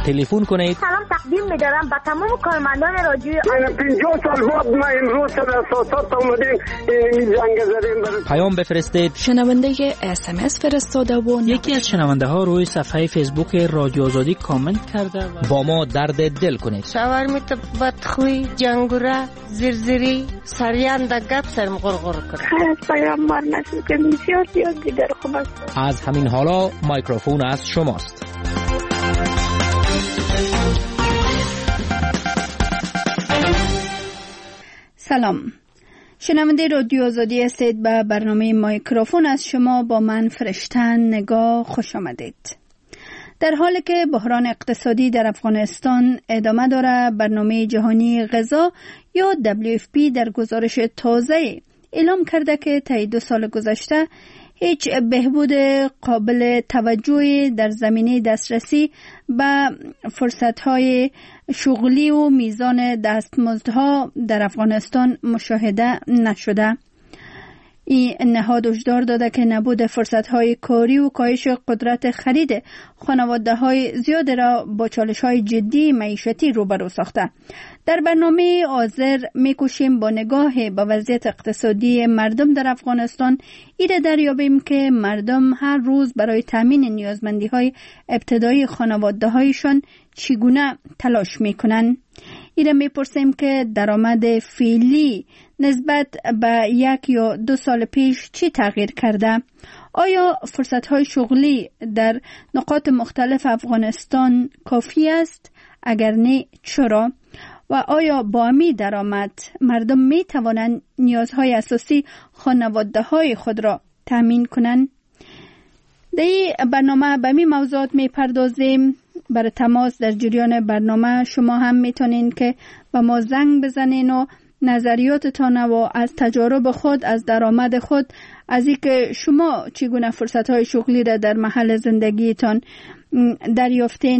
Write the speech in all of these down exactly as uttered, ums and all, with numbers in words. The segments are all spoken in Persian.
تلفن کنید. سلام تقدیم می‌دارم به تمام کارمندان رادیو. من پنجاه سال بعد ما امروز در اساسات اومدیم این جنگ زدیم. پیام بفرستید. شنونده اس ام اس فرستاده و یکی از شنونده ها روی صفحه فیسبوک رادیو آزادی کامنت کرده و با ما درد دل کنید. شاورمیت بدخوی جنگوره زرزری سریان دا گپ سرم غرغر کرد. خیلی پیامبر نشد که بسیار زیاد دیگر خوب است. از همین حالا مایکروفون از شماست. سلام، شنونده رادیو آزادی هستید. به برنامه مایکروفون از شما با من فرشتن نگاه خوش آمدید. در حالی که بحران اقتصادی در افغانستان ادامه داره، برنامه جهانی غذا یا دبلیو اف پی در گزارش تازه اعلام کرده که طی دو سال گذشته هیچ بهبود قابل توجهی در زمینه دسترسی به فرصت‌های شغلی و میزان دستمزدها در افغانستان مشاهده نشده. این نهاد هشدار داده که نبود فرصت‌های کاری و کاهش قدرت خرید خانواده‌های زیاد را با چالش‌های جدی معیشتی روبرو ساخته. در برنامه حاضر می‌کوشیم با نگاه به وضعیت اقتصادی مردم در افغانستان ایده دریابیم که مردم هر روز برای تامین نیازمندی‌های ابتدایی خانواده‌هایشان چگونه تلاش می‌کنند. ایره میپرسیم که درآمد فعلی نسبت به یک یا دو سال پیش چی تغییر کرده؟ آیا فرصت‌های شغلی در نقاط مختلف افغانستان کافی است؟ اگر نه چرا؟ و آیا با می درآمد مردم می توانند نیازهای اساسی خانواده‌های خود را تامین کنند؟ در این برنامه به می موضوعات می پردازیم. برای تماس در جریان برنامه شما هم میتونین که به ما زنگ بزنین و نظریاتتان و از تجارب خود، از درآمد خود، از اینکه شما چگونه فرصت‌های شغلی را در محل زندگیتان دریافتین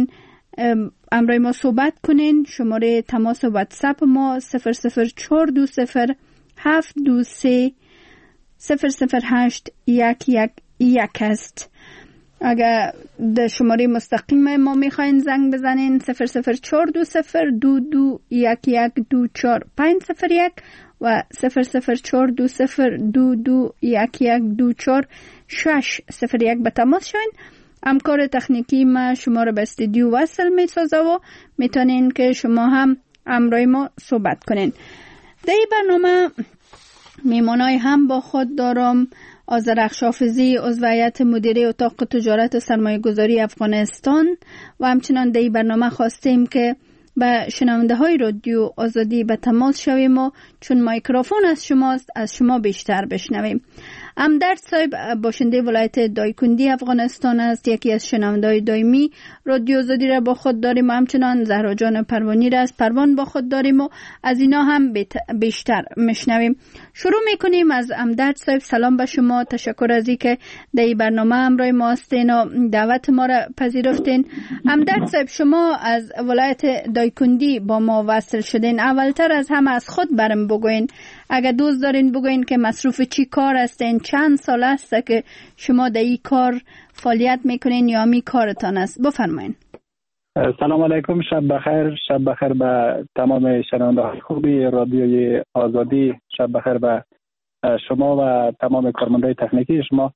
امروی ما صحبت کنین. شماره تماس واتساپ ما صفر صفر چهار دو صفر هفت دو سه صفر صفر هشت یک یک یک است. اگر در شماره مستقیم ما میخواین زنگ بزنین صفر صفر چهار دو صفر دو دو یک یک دو چهار پنج صفر یک و صفر صفر چهار دو صفر دو دو یک یک دو چهار شش صفر یک به تماس شوین. همکار تکنیکی ما شما رو به استودیو وصل میسازه و میتونین که شما هم همراه ما صحبت کنین. در این برنامه میمانای هم با خود دارم. آذرخش حافظی، عضو هیئت مدیره اتاق تجارت و سرمایه گذاری افغانستان و همچنان در این برنامه خواستیم که به شنونده های رادیو آزادی به تماس شویم و چون مایکروفون از شماست از شما بیشتر بشنویم. امدرد صاحب باشنده ولایت دایکندی افغانستان است، یکی از شنونده‌های دائمی رادیو آزادی را با خود داریم و همچنان زهرا جان پروانی را از پروان با خود داریم و از اینا هم بیشتر میشنویم. شروع میکنیم از امدرد صاحب. سلام به شما، تشکر از اینکه در این برنامه همراه ما هستین و دعوت ما را پذیرفتین. امدرد صاحب، شما از ولایت دایکندی با ما وصل شدین. اولتر از همه از خود برام بگوین، اگر دوست دارین بگوین که مصروف چی کار هستین، چند سال است که شما در این کار فعالیت میکنین یا می کارتان است؟ بفرمایین. سلام علیکم، شب بخیر. شب بخیر به تمام شنونده‌های خوبی رادیوی آزادی. شب بخیر به شما و تمام کارمندای تکنیکی شما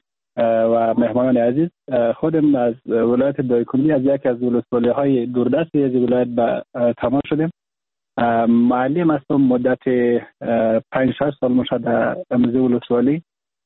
و مهمانان عزیز. خودم از ولایت دایکندی، از یک از ولسوالی‌های دوردست از ولایت به تمام شدیم. معلم هستم، مدت پنج شش سال میشه در امروزه ولسوالی.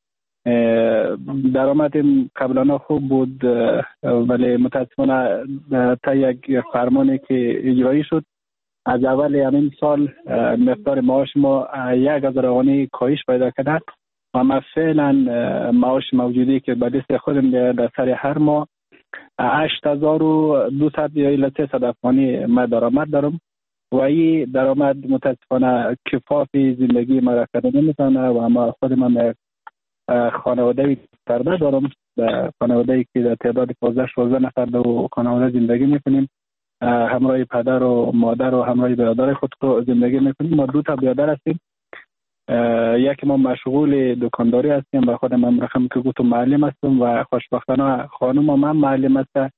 درآمدم قبلا خوب بود ولی متاسفانه تا یک فرمانی که اجرایی شد از اول همین سال مقدار معاش ما یک هزار افغانی کاهش پیدا کرده و ما فعلا معاش موجودی که به دست خودم در سر هر ماه هشت هزار و دویست یا سیصد افغانی ما درآمد دارم و این درآمد متاسفانه کفاف زندگی ما را کرده نمیتونه و ما خودم هم خانواده فرده دارم، خانواده که در تعداد پانزده شانزده نفر در خانواده زندگی میکنیم، همراه پدر و مادر و همراه برادر خود زندگی میکنیم. ما دو تا برادر هستیم، یکی ما مشغول دکانداری هستیم و خودم هم رقم که گفتم معلم هستم و خوشبختانه خانم هم معلم است.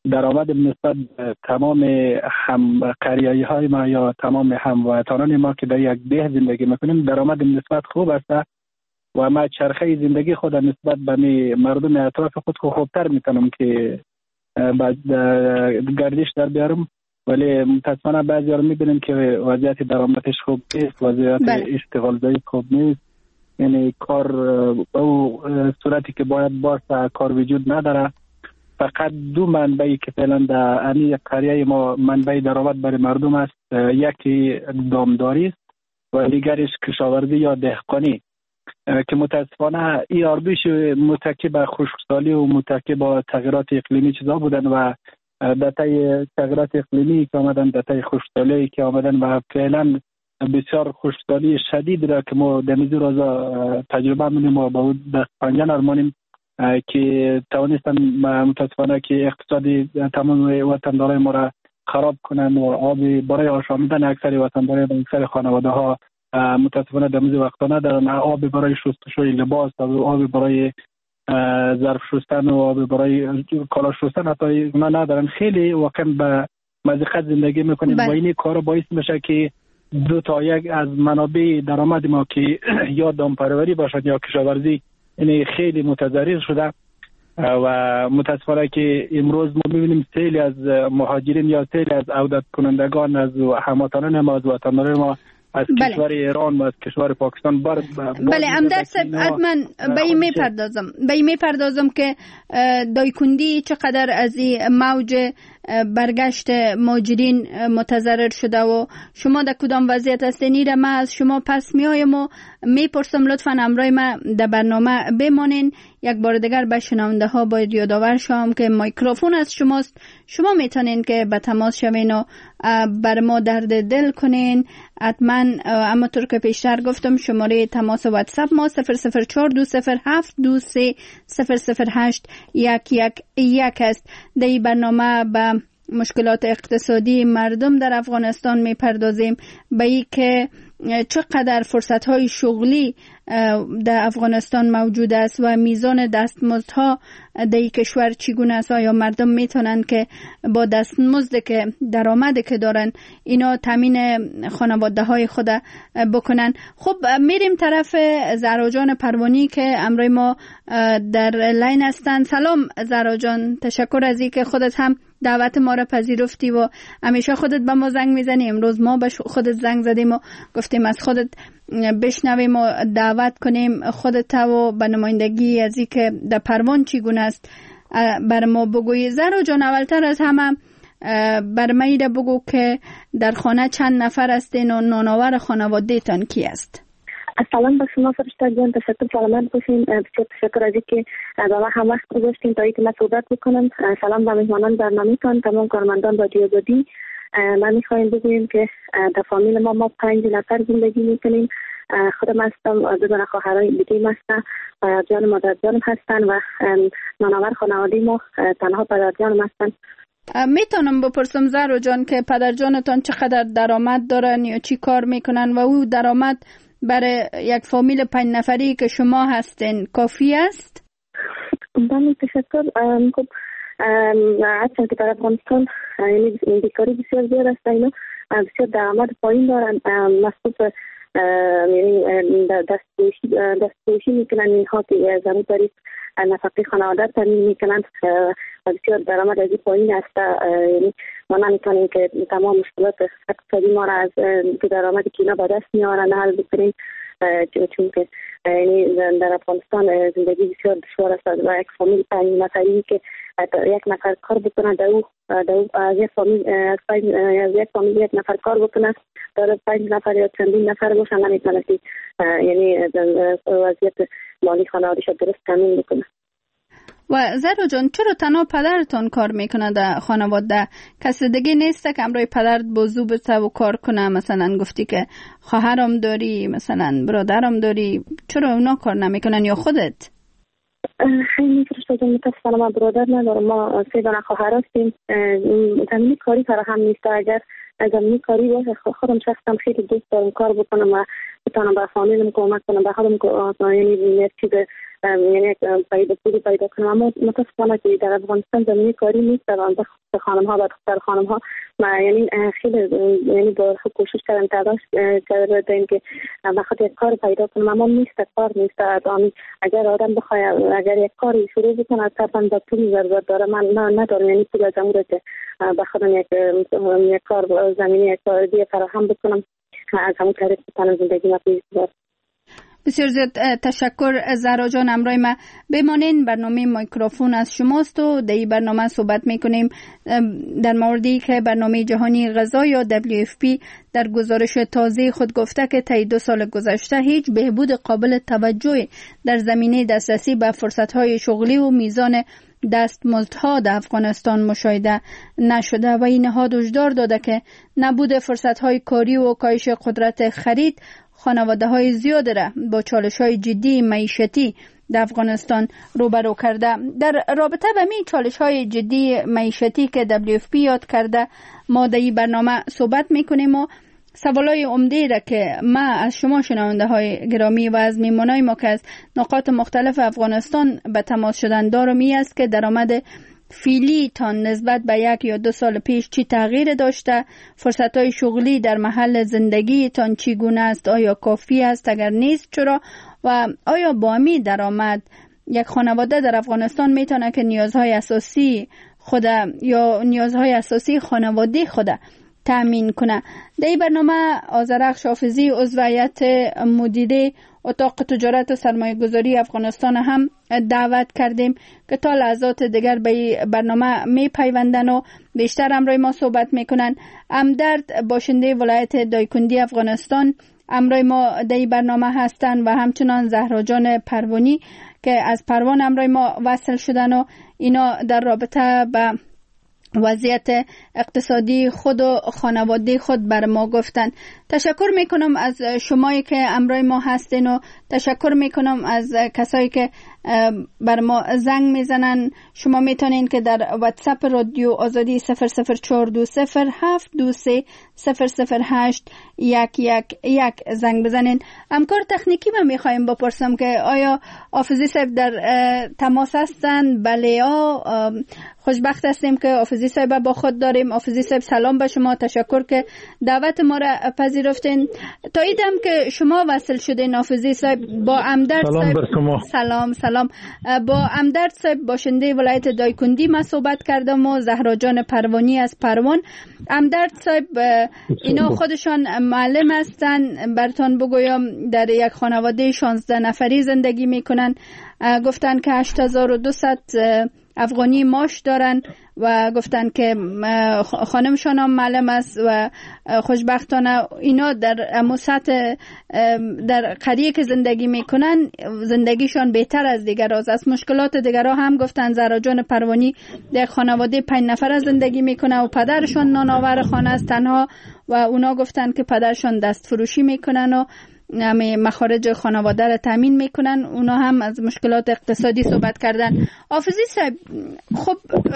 درآمد نسبت تمام هم قریایی های ما یا تمام هموطنان ما که در یک ده زندگی میکنیم درآمد نسبت خوب است و ما چرخه زندگی خود نسبت به مردم اطراف خود خوبتر میتونم که بعد گردش در بیارم، ولی متاسفانه بعضی ها رو میبینیم که وضعیت درآمدش خوب نیست، وضعیت اشتغالزایی خوب نیست، یعنی کار او صورتی که باید باشه کار وجود نداره. فقط دو منبعی که فعلا در امی قریه ما منبع درآمد برای مردم است، یکی دامداری است و دیگرش کشاورزی یا دهقانی که متاسفانه این آربیش متکی به خشکسالی و متکی با تغییرات اقلیمی چیزا بودن و در طی تغییرات اقلیمی که آمدن در طی خشکسالی که آمدن و فعلا بسیار خشکسالی شدید را که ما در میزور روزا تجربه منیم و با دست پنجه نرمانیم که توانستن متاسفانه که اقتصادی تمام وطندارای ما را خراب کنند و آب برای آشامیدن اکثر وطندارای و اکثر خانواده ها متاسفانه در میز وقتا ندارن، آب برای شستشوی لباس و آب برای ظرف شستن و آب برای کالا شستن حتی اونا ندارن. خیلی واقعا به مضیقت زندگی میکنیم و این کار باعث میشه که دو تا یک از منابع درآمد ما که یا دامپروری باشد یا کشاورزی این خیلی متضرر شده و متاسفانه که امروز ما می‌بینیم سیلی از مهاجرین یا سیلی از عودت کنندگان از هموطنان ما از وطنان ما از بله. کشور ایران و از کشور پاکستان بر بله امداد صاحب من به این میپردازم به این میپردازم که دایکندی چقدر از این موج برگشت مهاجرین متضرر شده و شما در کدام وضعیت هستین را ما از شما پس میایم و میپرسم لطفا همراه ما در برنامه بمانین. یک بار دیگر به شنونده ها باید یادآور شوم که میکروفون از شماست، شما میتونین که به تماس شوین و بر ما درد دل کنین. حتما اما طور که پیشتر گفتم شماره تماس واتساپ ما صفر صفر چهار دو صفر هفت دو سه صفر صفر هشت یک یک یک است. در این برنامه به مشکلات اقتصادی مردم در افغانستان میپردازیم، به این که چقدر فرصت‌های شغلی در افغانستان موجود است و میزان دستمزدها در این کشور چگونه است. آیا مردم میتونن که با دستمزدی که درآمدی که دارن اینا تامین خانواده های خود بکنن؟ خب میریم طرف زهرا جان پروانی که همراه ما در لین هستن. سلام زهرا جان، تشکر از اینکه خودت هم دعوت ما را پذیرفتی و همیشه خودت به ما زنگ میزنی. امروز ما به خودت زنگ زدیم و گفتیم از خودت بشنویم و دعوت کنیم خودت و به نمایندگی از اینکه در پروان چگونه است بر ما بگوی. زهرا جان اولتر از همه بر ما ایره بگو که در خانه چند نفر هستین و نانآور خانواده تان کی است؟ سلام به شما فرشته جان، تشکر سلامت باشین. بسیار تشکر از اینکه با ما هم وقت گذاشتین تا اینکه من صحبت بکنم. سلام به مهمانان برنامه‌تان، تمام کارمندان رادیو آزادی. من میخوایم بگویم که در فامیل ما ما پنج نفر زندگی میکنیم. خودم هستم، دو تا خواهرای دیگه هستن، پدر و مادر جانم هستن و نانآور خانواده ما تنها پدر جانم هستن. میتونم بپرسم زهرا جان که پدر جانتان چقدر درآمد دارن یا چی کار میکنن و او درآمد برای یک فامیل پنج نفری که شما هستین کافی است؟ بله تشکر. خب اصلا که در افغانستان یعنی بیکاری بسیار زیاد است، اینا بسیار درآمد پایین دارن، مخصوص یعنی دستپوشی دستپوشی میکنن اینها که ضرورت دارید نفقه خانواده تامین میکنند و بسیار درآمد از این پایین است. یعنی ما نمیتونیم که تمام مشکلات اقتصادی ما را از درآمدی که اینا به دست میارن حل بکنیم، چون که یعنی در افغانستان زندگی بسیار دشوار است و یک فامیل پنج نفری که یک نفر کار بکنه در او از یک فامیل از یک فامیل یک نفر کار بکنه داره پنج نفر یا چندین نفر باشن نمیتونه که یعنی وضعیت مالی خانواده‌اش درست تامین بکنه. و زهرا جان چرا تنها پدرتان کار میکنه در خانواده؟ کسی دیگه نیست که همراه پدرت بازو بسته و کار کنه؟ مثلا گفتی که خواهرم داری، مثلا برادرم داری، چرا اونا کار نمیکنن یا خودت؟ خیلی فرشته جان متاسفانه ما برادر ندارم، ما سه دانه خواهر هستیم. زمینی کاری فراهم نیست. اگر زمینی کاری باشه خودم شخصا خیلی دوست دارم کار بکنم و بتونم به فامیلم کمک کنم، به خودم یعنی چیز یعنی پیدا پولی پیدا کنم. اما متاسفانه که در افغانستان زمینه کاری نیست و به خانم ها و دختر خانم ها یعنی خیلی یعنی با کوشش کردن تلاش کردن که بخاطر یک کار پیدا کنم، اما نیست، کار نیست. اگر آدم بخواد اگر یک کاری شروع بکنه طبعا با پول ضرورت داره. من نه ندارم یعنی پول از اون که بخوام یک یک کار زمینه یک کار دیگه فراهم بکنم، از همون طریق بتونم زندگی ما پیش ببرم. بسیار زیاد تشکر زهرا جان. همراه ما بمانین. برنامه مایکروفون از شماست و در این برنامه صحبت میکنیم در موردی که برنامه جهانی غذا یا دبلیو اف پی در گزارش تازه خود گفته که طی دو سال گذشته هیچ بهبود قابل توجهی در زمینه دسترسی به فرصت‌های شغلی و میزان دستمزدها در افغانستان مشاهده نشده و این نهاد هشدار داده که نبود فرصت‌های کاری و کاهش قدرت خرید خانواده‌های زیاد را با چالش‌های جدی معیشتی در افغانستان روبرو کرده. در رابطه با می چالش‌های جدی معیشتی که دبلیو اف پی یاد کرده ما در این برنامه صحبت می‌کنیم و سوالای عمده را که ما از شما شنونده های گرامی و از میمونای ما که از نقاط مختلف افغانستان به تماس شدن دارم می است که درآمد فعلی تا نسبت به یک یا دو سال پیش چی تغییر داشته؟ فرصت‌های شغلی در محل زندگی تان چگونه است؟ آیا کافی است؟ اگر نیست چرا؟ و آیا با می درآمد یک خانواده در افغانستان میتونه که نیازهای اساسی خود یا نیازهای اساسی خانواده خود تامین کنه؟ در این برنامه آذرخش حافظی عضو هیئت مدیره اتاق تجارت و سرمایه گذاری افغانستان هم دعوت کردیم که تا لحظات دیگر به برنامه می پیوندن و بیشتر همراه ما صحبت میکنن. امدرد باشنده ولایت دایکندی افغانستان همراه ما در این برنامه هستن و همچنان زهرا جان پروانی که از پروان همراه ما وصل شدن و اینا در رابطه به وضعیت اقتصادی خود و خانواده خود بر ما گفتن. تشکر میکنم از شمایی که همراه ما هستین و تشکر میکنم از کسایی که بر ما زنگ میزنن. شما میتونین که در واتساپ رادیو آزادی صفر صفر چهار دو صفر هفت دو سه صفر صفر هشت یک یک یک زنگ بزنین. همکار تکنیکی من میخوایم بپرسم که آیا حافظی صاحب در تماس هستن؟ بله ها، خوشبخت هستیم که حافظی صاحب با خود داریم. حافظی صاحب سلام به شما، تشکر که دعوت ما را پذیرفتین. تا ایدم که شما وصل شدین حافظی صاحب با امدرد صاحب سلام سلام با امدرد صاحب باشنده ولایت دایکندی ما صحبت کردم و زهرا جان پروانی از پروان. امدرد صاحب اینا خودشان معلم هستن، براتون بگویم در یک خانواده شانزده نفری زندگی میکنن. گفتن که هشت هزار و دویست افغانی معاش دارن و گفتن که خانمشان هم معلم است و خوشبختانه اینا در سطح در قریه که زندگی میکنن زندگیشان بهتر از دیگر است. از مشکلات دیگر هم گفتن زهرا جان پروانی در خانواده پنج نفر زندگی میکنه و پدرشان نانآور خانه است تنها و اونا گفتن که پدرشان دست فروشی میکنن و همه مخارج خانواده را تامین میکنن. اونا هم از مشکلات اقتصادی صحبت کردن. حافظی صاحب، خب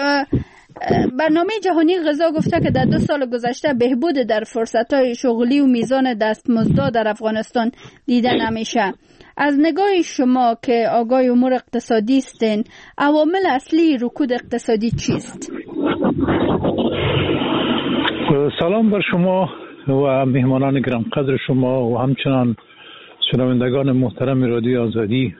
برنامه جهانی غذا گفته که در دو سال گذشته بهبود در فرصت‌های شغلی و میزان دستمزد در افغانستان دیده نمیشه. از نگاه شما که آگاه امور اقتصادی هستین، عوامل اصلی رکود اقتصادی چیست؟ سلام بر شما و مهمانان گرم قدر شما و همچنان شنوندگان محترم رادیو آزادی.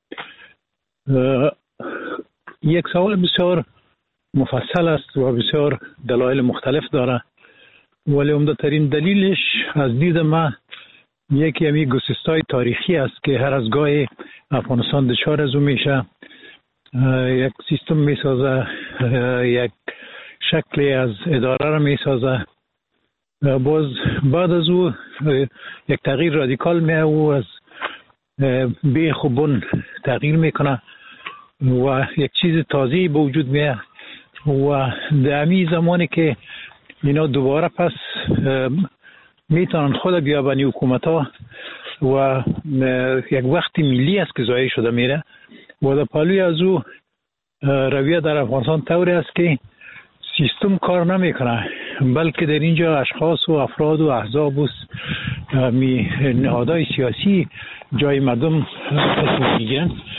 یک سوال بسیار مفصل است و بسیار دلایل مختلف داره، ولی عمده‌ترین دلیلش از دید من یکی همی گسستای تاریخی است که هر از گاهی افغانستان دچار از اون میشه. یک سیستم میسازه، یک شکلی از اداره را میسازه، باز بعد از او یک تغییر رادیکال میه و از بیخ و بن تغییر میکنه و یک چیز تازه‌ای به وجود میه و در امی زمانی که اینا دوباره پس میتونن خود بیابانی حکومت ها و یک وقتی ملی است که ضایع شده میره و در پالوی از او رویه در افغانستان طوری است که سیستم کار نمیکنه، بلکه در اینجا اشخاص و افراد و احزاب و نهادهای سیاسی جای مردم تصمیم میگیرن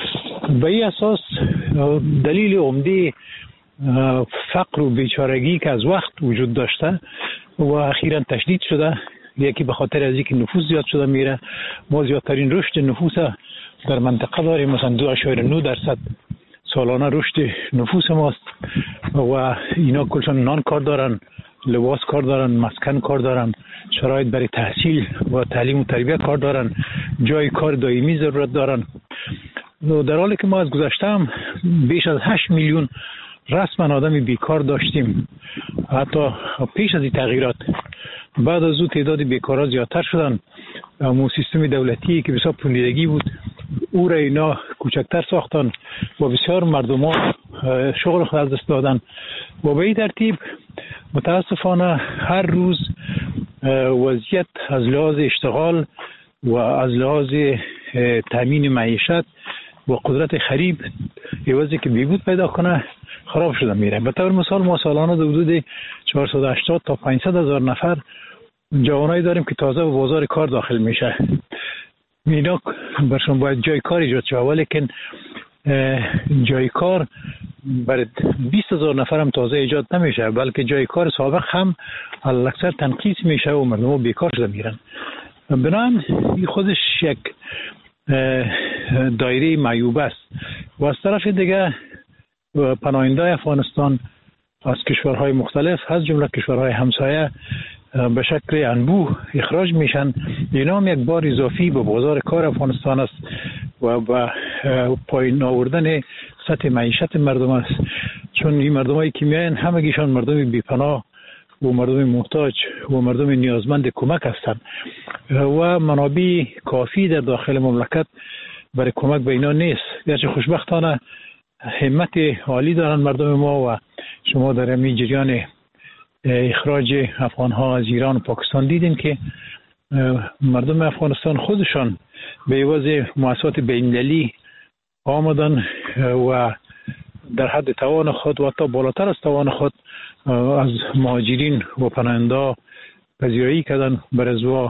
به این اساس دلیل عمده فقر و بیچارگی که از وقت وجود داشته و اخیراً تشدید شده، یکی به خاطر از اینکه نفوس زیاد شده میره. ما زیادترین رشد نفوس در منطقه داریم، مثلا دو ممیز نه درصد سالانه رشد نفوس ماست و اینا کلشان نان کار دارن، لباس کار دارن، مسکن کار دارن، شرایط برای تحصیل و تعلیم و تربیت کار دارن، جای کار دائمی ضرورت دارن. در حالی که ما از گذشته هم بیش از هشت میلیون رسما آدم بیکار داشتیم، حتی پیش از این تغییرات بعد از او تعداد بیکارا زیادتر شدن. اما سیستم دولتی که بسیار پولیدگی بود او را اینا کوچکتر ساختن و بسیار مردم ها شغل خود از دست دادن و به این ترتیب متاسفانه هر روز وضعیت از لحاظ اشتغال و از لحاظ تامین معیشت و قدرت خرید عوضی که بیبود پیدا کنه خراب شده میره. به طور مثال ما سالانه در حدود چهارصد و هشتاد تا پانصد هزار نفر جوانایی داریم که تازه به بازار کار داخل میشه. اینا برشون باید جای کار ایجاد شود، ولیکن جای کار برای بیست هزار نفر هم تازه ایجاد نمیشه، بلکه جای کار سابق هم اکثر تنقیص میشه و مردم بیکار شده میرن. بنابراین این خودش یک دایره معیوب است و از طرف دیگه پناهندگان افغانستان از کشورهای مختلف از جمله کشورهای همسایه به شکل انبوه اخراج میشن. اینا هم یک بار اضافی به بازار کار افغانستان است و به پایین آوردن سطح معیشت مردم است، چون این مردمایی که میاین همگیشان مردم بیپناه و مردم محتاج و مردم نیازمند کمک هستند و منابع کافی در داخل مملکت برای کمک به اینا نیست. گرچه خوشبختانه همت عالی دارن مردم ما و شما در این جریان اخراج افغان ها از ایران و پاکستان دیدین که مردم افغانستان خودشان به عوض مؤسسات بین‌المللی آمدن و در حد توان خود و حتی بالاتر از توان خود از مهاجرین و پناهنده پذیرایی کردن، بر ازوا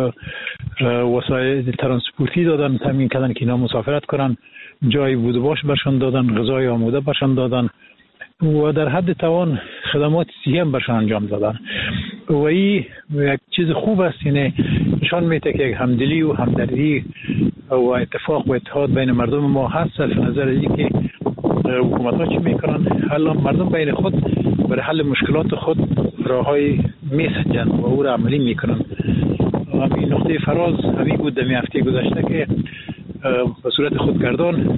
وسایل ترانسپورتی دادن، تامین کردن که اینا مسافرت کنن، جای بود و باش برشان دادن، غذای آماده برشان دادن و در حد توان خدمات صحی هم برشان انجام دادن و این یک چیز خوب است. یعنی نشان میده که یک همدلی و همدردی و اتفاق و اتحاد بین مردم ما هست، صرف نظر از اینکه حکومت ها چی میکنن. حالا مردم بین خود برای حل مشکلات خود راههای میسنجن و او را عملی میکنن. همین نقطه فراز همین بود در هفته گذشته که به صورت خودگردان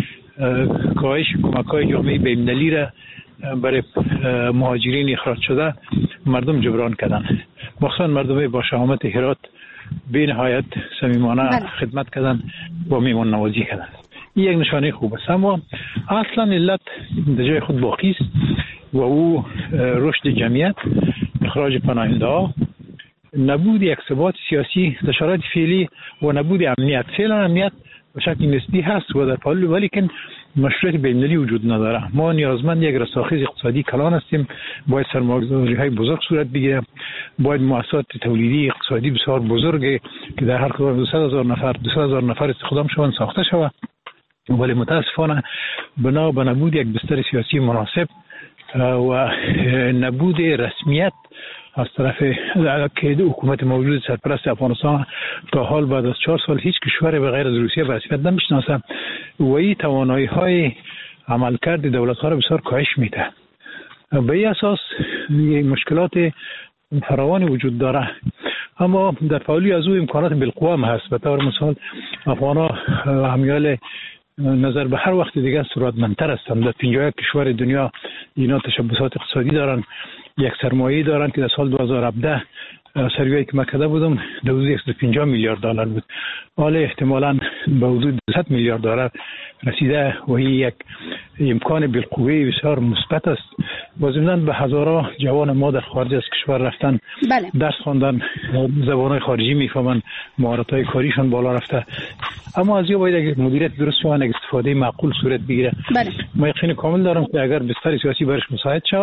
کاهش کمک‌های جامعه بین‌المللی را برای مهاجرین اخراج شده مردم جبران کردن. مخصوصا مردم با شهامت هرات به نهایت صمیمانه خدمت کردن و میمون نوازی کردن. این یک نشانه خوب است، اما اصلا علت در جای خود باقی است و او رشد جمعیت، اخراج پناهنده ها، نبود یک ثبات سیاسی در شرایط فعلی و نبود امنیت. فعلا امنیت به شکل نسبی هست و در پالو، ولیکن مشروعیت بین‌المللی وجود نداره. ما نیازمند یک رساخیز اقتصادی کلان هستیم، باید سرمایه‌گذاری‌های بزرگ صورت بگیره، باید مؤسسات تولیدی اقتصادی بسیار بزرگ که در هر کدام دویست هزار نفر دویست هزار نفر استخدام شوند ساخته شود، ولی متاسفانه بنا به نبود یک بستر سیاسی مناسب و نبود رسمیت از طرف که حکومت موجود سرپرست افغانستان تا حال بعد از چهار سال هیچ کشور به غیر از روسیه به رسمیت نمیشناسه و این توانایی های عملکرد دولت ها را بسیار کاهش میده. به این اساس مشکلات فراوانی وجود داره، اما در پاولی از او امکانات بالقوه هم هست. به طور مثال افغان ها همیال نظر به هر وقت دیگه ثروتمندتر هستند. در پنجاه و یک کشور دنیا اینا تشبثات اقتصادی دارن، یک سرمایه دارن که در سال دو هزار و هفده سروی که مکده بودم در حدود صد و پنجاه میلیارد دلار بود، حالا احتمالاً به حدود صد میلیارد دلار رسیده و این یک امکان بالقوه بسیار مثبت است. با ضمن به هزارها جوان ما در خارج از کشور رفتن، بله. درس خواندن، زبان‌های خارجی میفهمن، مهارت‌های کاریشون بالا رفته. اما از این باید یک مدیریت درست و یک استفاده معقول صورت بگیره. بله. ما یقین کامل دارم که اگر بستر سیاسی برش مساعد شود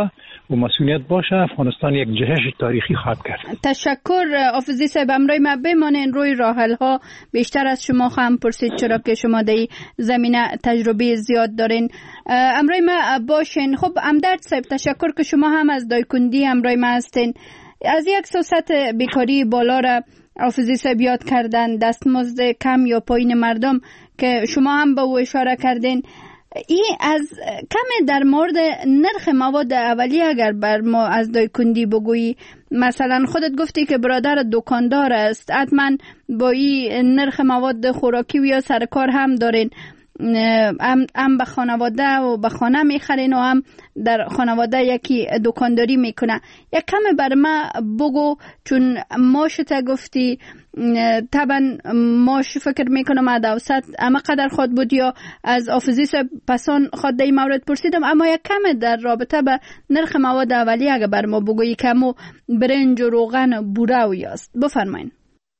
و مسئولیت باشه افغانستان یک جهش تاریخی خواهد کرد. تشکر آفزی صاحب. امروی ما بمانین روی راحل ها بیشتر از شما خواهم پرسید چرا که شما در زمینه تجربه زیاد دارین. امروی ما باشین. خب امدرد صاحب تشکر که شما هم از دایکندی امروی ما هستین. از یک سوست بیکاری بالا را آفزی صاحب یاد کردن، دستمزد کم یا پایین مردم که شما هم به او اشاره کردین. این از کم در مورد نرخ مواد اولیه اگر بر ما از دایکندی بگویی، مثلا خودت گفتی که برادر دکاندار است، حتما با این نرخ مواد خوراکی و یا سرکار هم دارین، هم, هم به خانواده و به خانه میخرین و هم در خانواده یکی دکانداری میکنه. یک کم بر ما بگو، چون ماشت گفتی طبعا ماش فکر میکنم از اوسط اما قدر خود بود یا از آفزی پسان خود در مورد پرسیدم، اما یک کم در رابطه به نرخ مواد اولیه اگر بر ما بگویی کمو برنج و روغن بوره و یاست. بفرمایین.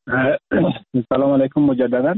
سلام علیکم مجددا.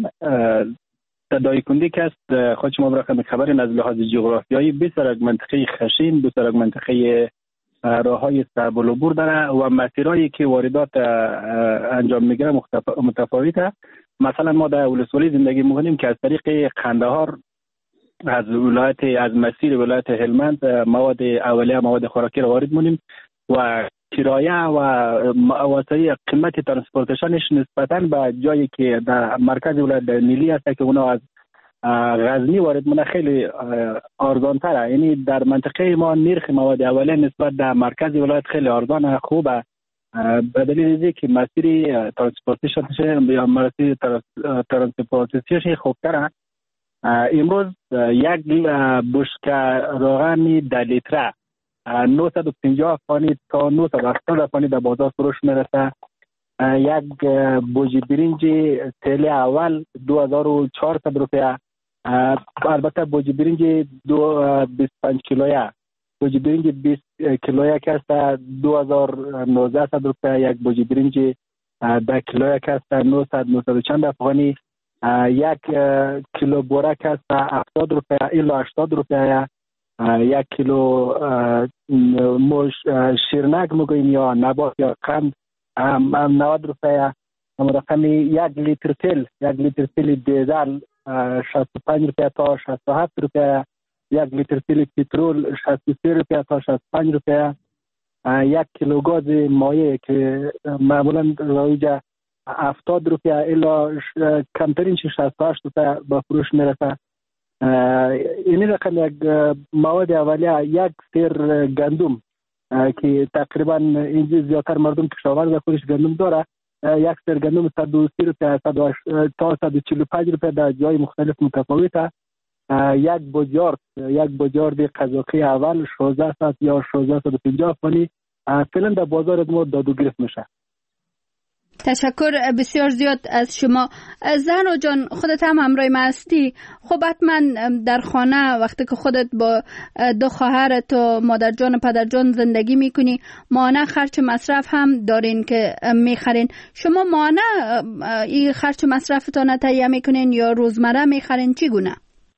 دایکندی که است خود شما برای خبرین از لحاظ جغرافیایی بسیار یک منطقه خشین، بسیار یک منطقه راه های صعب العبور داره و مسیرهایی که واردات انجام میگیره متفاوته. مثلا ما در ولسوالی زندگی میکنیم که از طریق قندهار از ولایت از مسیر ولایت هلمند مواد اولیه مواد خوراکی رو وارد مونیم و کرایه و واسطه قیمت ترانسپورتیشنش نسبتاً به جایی که در مرکز ولایت نیلی هست که اونا از غزنی وارد مونه خیلی ارزان تره. یعنی در منطقه ما نرخ مواد اولیه نسبت در مرکز ولایت خیلی ارزان خوبه، به دلیل اینکه که مسیر ترانسپورتیشنش یا مسیر ترانسپورتیشنش خوبتره. امروز یک بشکه روغن ده لیتره نهصد و پنجاه افغانی تا نهصد و هفتاد افغانی در بازار فروش میرسه. یک بوجی برنج تیل اول دو هزار و چهارصد روپیه، البته بوجی برنج دو بیست و پنج کیلویه، بوجی برنج بیست کیلویه که است دو هزار و نوزده روپیه، یک بوجی برنج ده کیلویه که است نهصد نهصد و چند افغانی، یک کیلو بوره که است هفتاد روپیه الی هشتاد روپیه، یک کیلو موش شیرنک میگوییم یا نبات یا قند نود روپیه، رقمی یک لیتر تیل یک لیتر تیل دیزل شصت و پنج روپیه تا شصت و هفت روپیه، یک لیتر تیل پترول شصت و سه روپیه تا شصت و پنج روپیه، یک کیلو گاز مایع که معمولا رایج هفتاد روپیه الی کمترین شصت و هشت روپیه به فروش میرسه. این رقم یک مواد اولیه یک سیر گندم که تقریبا اینجا زیادتر مردم کشاورز در خودش گندم داره، یک سیر گندم صد و سی روپیه تا صد و چهل و پنج روپیه در جای مختلف متفاوته. یک بوجارد یک بوجارد قزاقی اول شانزده صد یا شانزده صد و پنجاه افغانی فعلا در بازار ما داد و گرفت میشه. تشکر بسیار زیاد از شما. زهرا جان خودت هم همراه ما هستی، خب حتما در خانه وقتی که خودت با دو خواهرت و مادر جان و پدر جان زندگی میکنی مانع خرچ مصرف هم دارین که میخرین. شما مانع این خرچ مصرفتان تهیه میکنین یا روزمره میخرین؟ چی گونه؟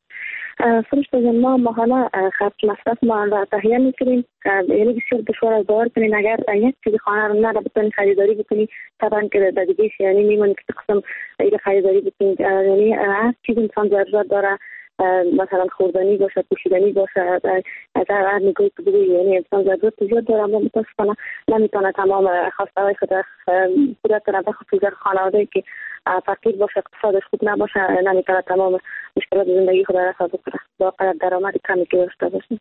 فرشته جان ما ماهانه خرچ مصرف ما را تهیه میکنیم. یعنی بسیار دشوار از باور کنین اگر یک چیز خانه رو نره بتونی خریداری بکنی، طبعا که در دیگه یعنی میمونی که قسم این خریداری بکنی. یعنی هر چیز انسان ضرورت داره، مثلا خوردنی باشه، پوشیدنی باشه، از هر نگاهی که بگویی یعنی انسان ضرورت زیاد داره، اما متاسفانه نمیتونه تمام خواسته های خود پورا کنه، بخصوص خانواده که فقیر باشه، اقتصادش خوب نباشه، نمیتونه تمام مشکلات زندگی خود را حل کنه با درآمد کمی که داشته باشه.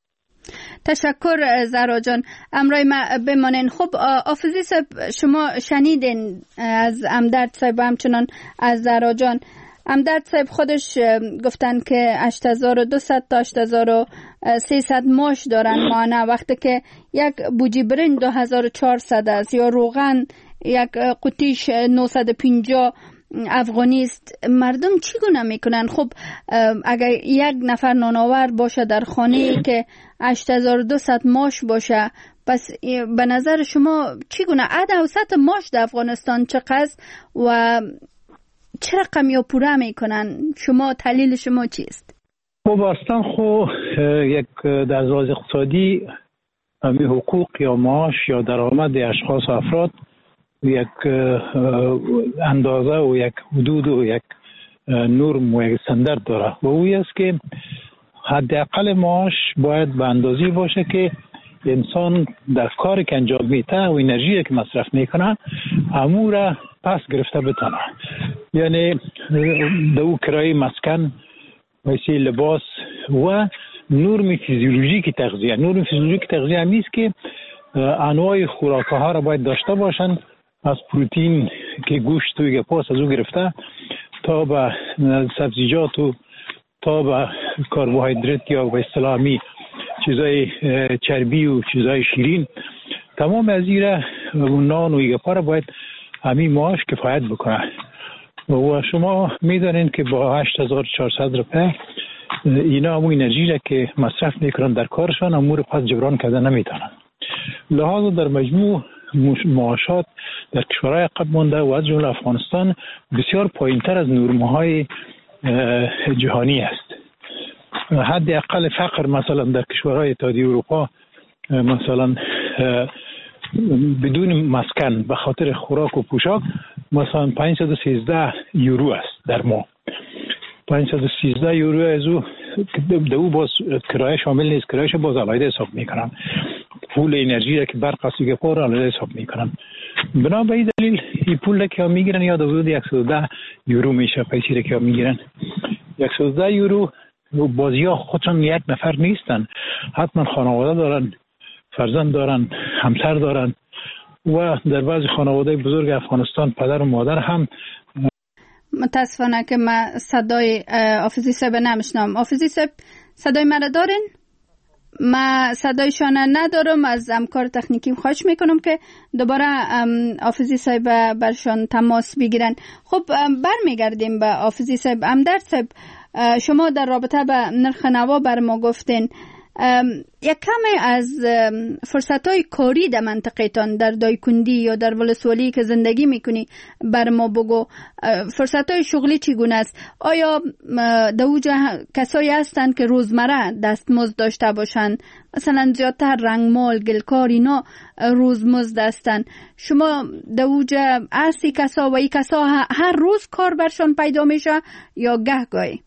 تشکر زهرا جان، امرای ما بمانین. خب آفزی صاحب شما شنیدین از امدرد صاحب همچنان از زهرا جان. امدرد صاحب خودش گفتن که هشت هزار و دویست تا هشت هزار و سیصد ماش دارن مانع، وقتی که یک بوجی برنج دو هزار و چهارصد است یا روغن یک قوطیش نهصد و پنجاه افغانی است. مردم چی گونه میکنن؟ خب اگر یک نفر نانآور باشه در خانه که هشت هزار و دویست ماش باشه، پس به نظر شما چی گونه عد اوسط ماش در افغانستان چقدر و چه رقم یا پوره میکنن؟ شما تحلیل شما چیست؟ خب اصلا خب یک در لحاظ اقتصادی همین حقوق یا معاش یا درآمد اشخاص و افراد یک اندازه و یک حدود و یک نرم و یک استاندارد داره و او است که حداقل معاش باید به اندازی باشه که انسان در کاری که انجام میده و انرژی که مصرف میکنه امور پس گرفته بتونه. یعنی دو کرایه مسکن، ویسی لباس و نرم فیزیولوژیک تغذیه. نرم فیزیولوژیک تغذیه همیست که انواع خوراک ها را باید داشته باشن، از پروتئین که گوشت و گپاس از او گرفته تا به سبزیجات و تا به کربوهیدرات یا به اصطلاح می چیزای چربی و چیزای شیرین، تمام از ایره نان و گپا را باید همین معاش کفایت بکنه. و شما میدانین که با هشت هزار و چهارصد روپیه اینا همون انرژی را که مصرف میکنن در کارشان امور پس جبران کرده نمیتونن. لحاظا در مجموع معاشات در کشورهای عقب مانده و از جمله افغانستان بسیار پایینتر از نرم‌های جهانی است. حد اقل فقر مثلا در کشورهای اتحادیه اروپا مثلا بدون مسکن به خاطر خوراک و پوشاک مثلا پانصد و سیزده یورو است در ماه. پانصد و سیزده یورو از او دو باز کرایه شامل نیست، کرایهش باز علاوه حساب میکنن، پول انرژی را که برق است که پر علاوه حساب میکنن. بنا به این دلیل این پول که میگیرن یا حدود صد و ده یورو میشه پیسی که میگیرن. صد و ده یورو بازیا خودشان یک نفر نیستن، حتما خانواده دارن، فرزند دارن، همسر دارن و در بعضی خانواده بزرگ افغانستان پدر و مادر هم. متاسفانه که من صدای آفیزی صاحب نمیشنم. آفیزی صاحب صدای من دارین؟ من صدایشان ندارم. از همکار تکنیکیم خواهش میکنم که دوباره آفیزی صاحب برشان تماس بگیرن. خب برمیگردیم به آفیزی صاحب. همدرد صاحب، شما در رابطه به نرخ نوا بر ما گفتین. یک کمی از فرصت‌های کاری در منطقه‌تان در دایکندی یا در ولسوالی که زندگی میکنی بر ما بگو. فرصت‌های شغلی چگونه است؟ آیا در اوجا کسایی هستند که روزمره دستمزد داشته باشند؟ مثلا زیادتر رنگمال، گلکار اینا روزمزد هستند. شما در اوجا هستی کسا و ای کسا هر روز کار برشان پیدا میشه یا گهگاهی؟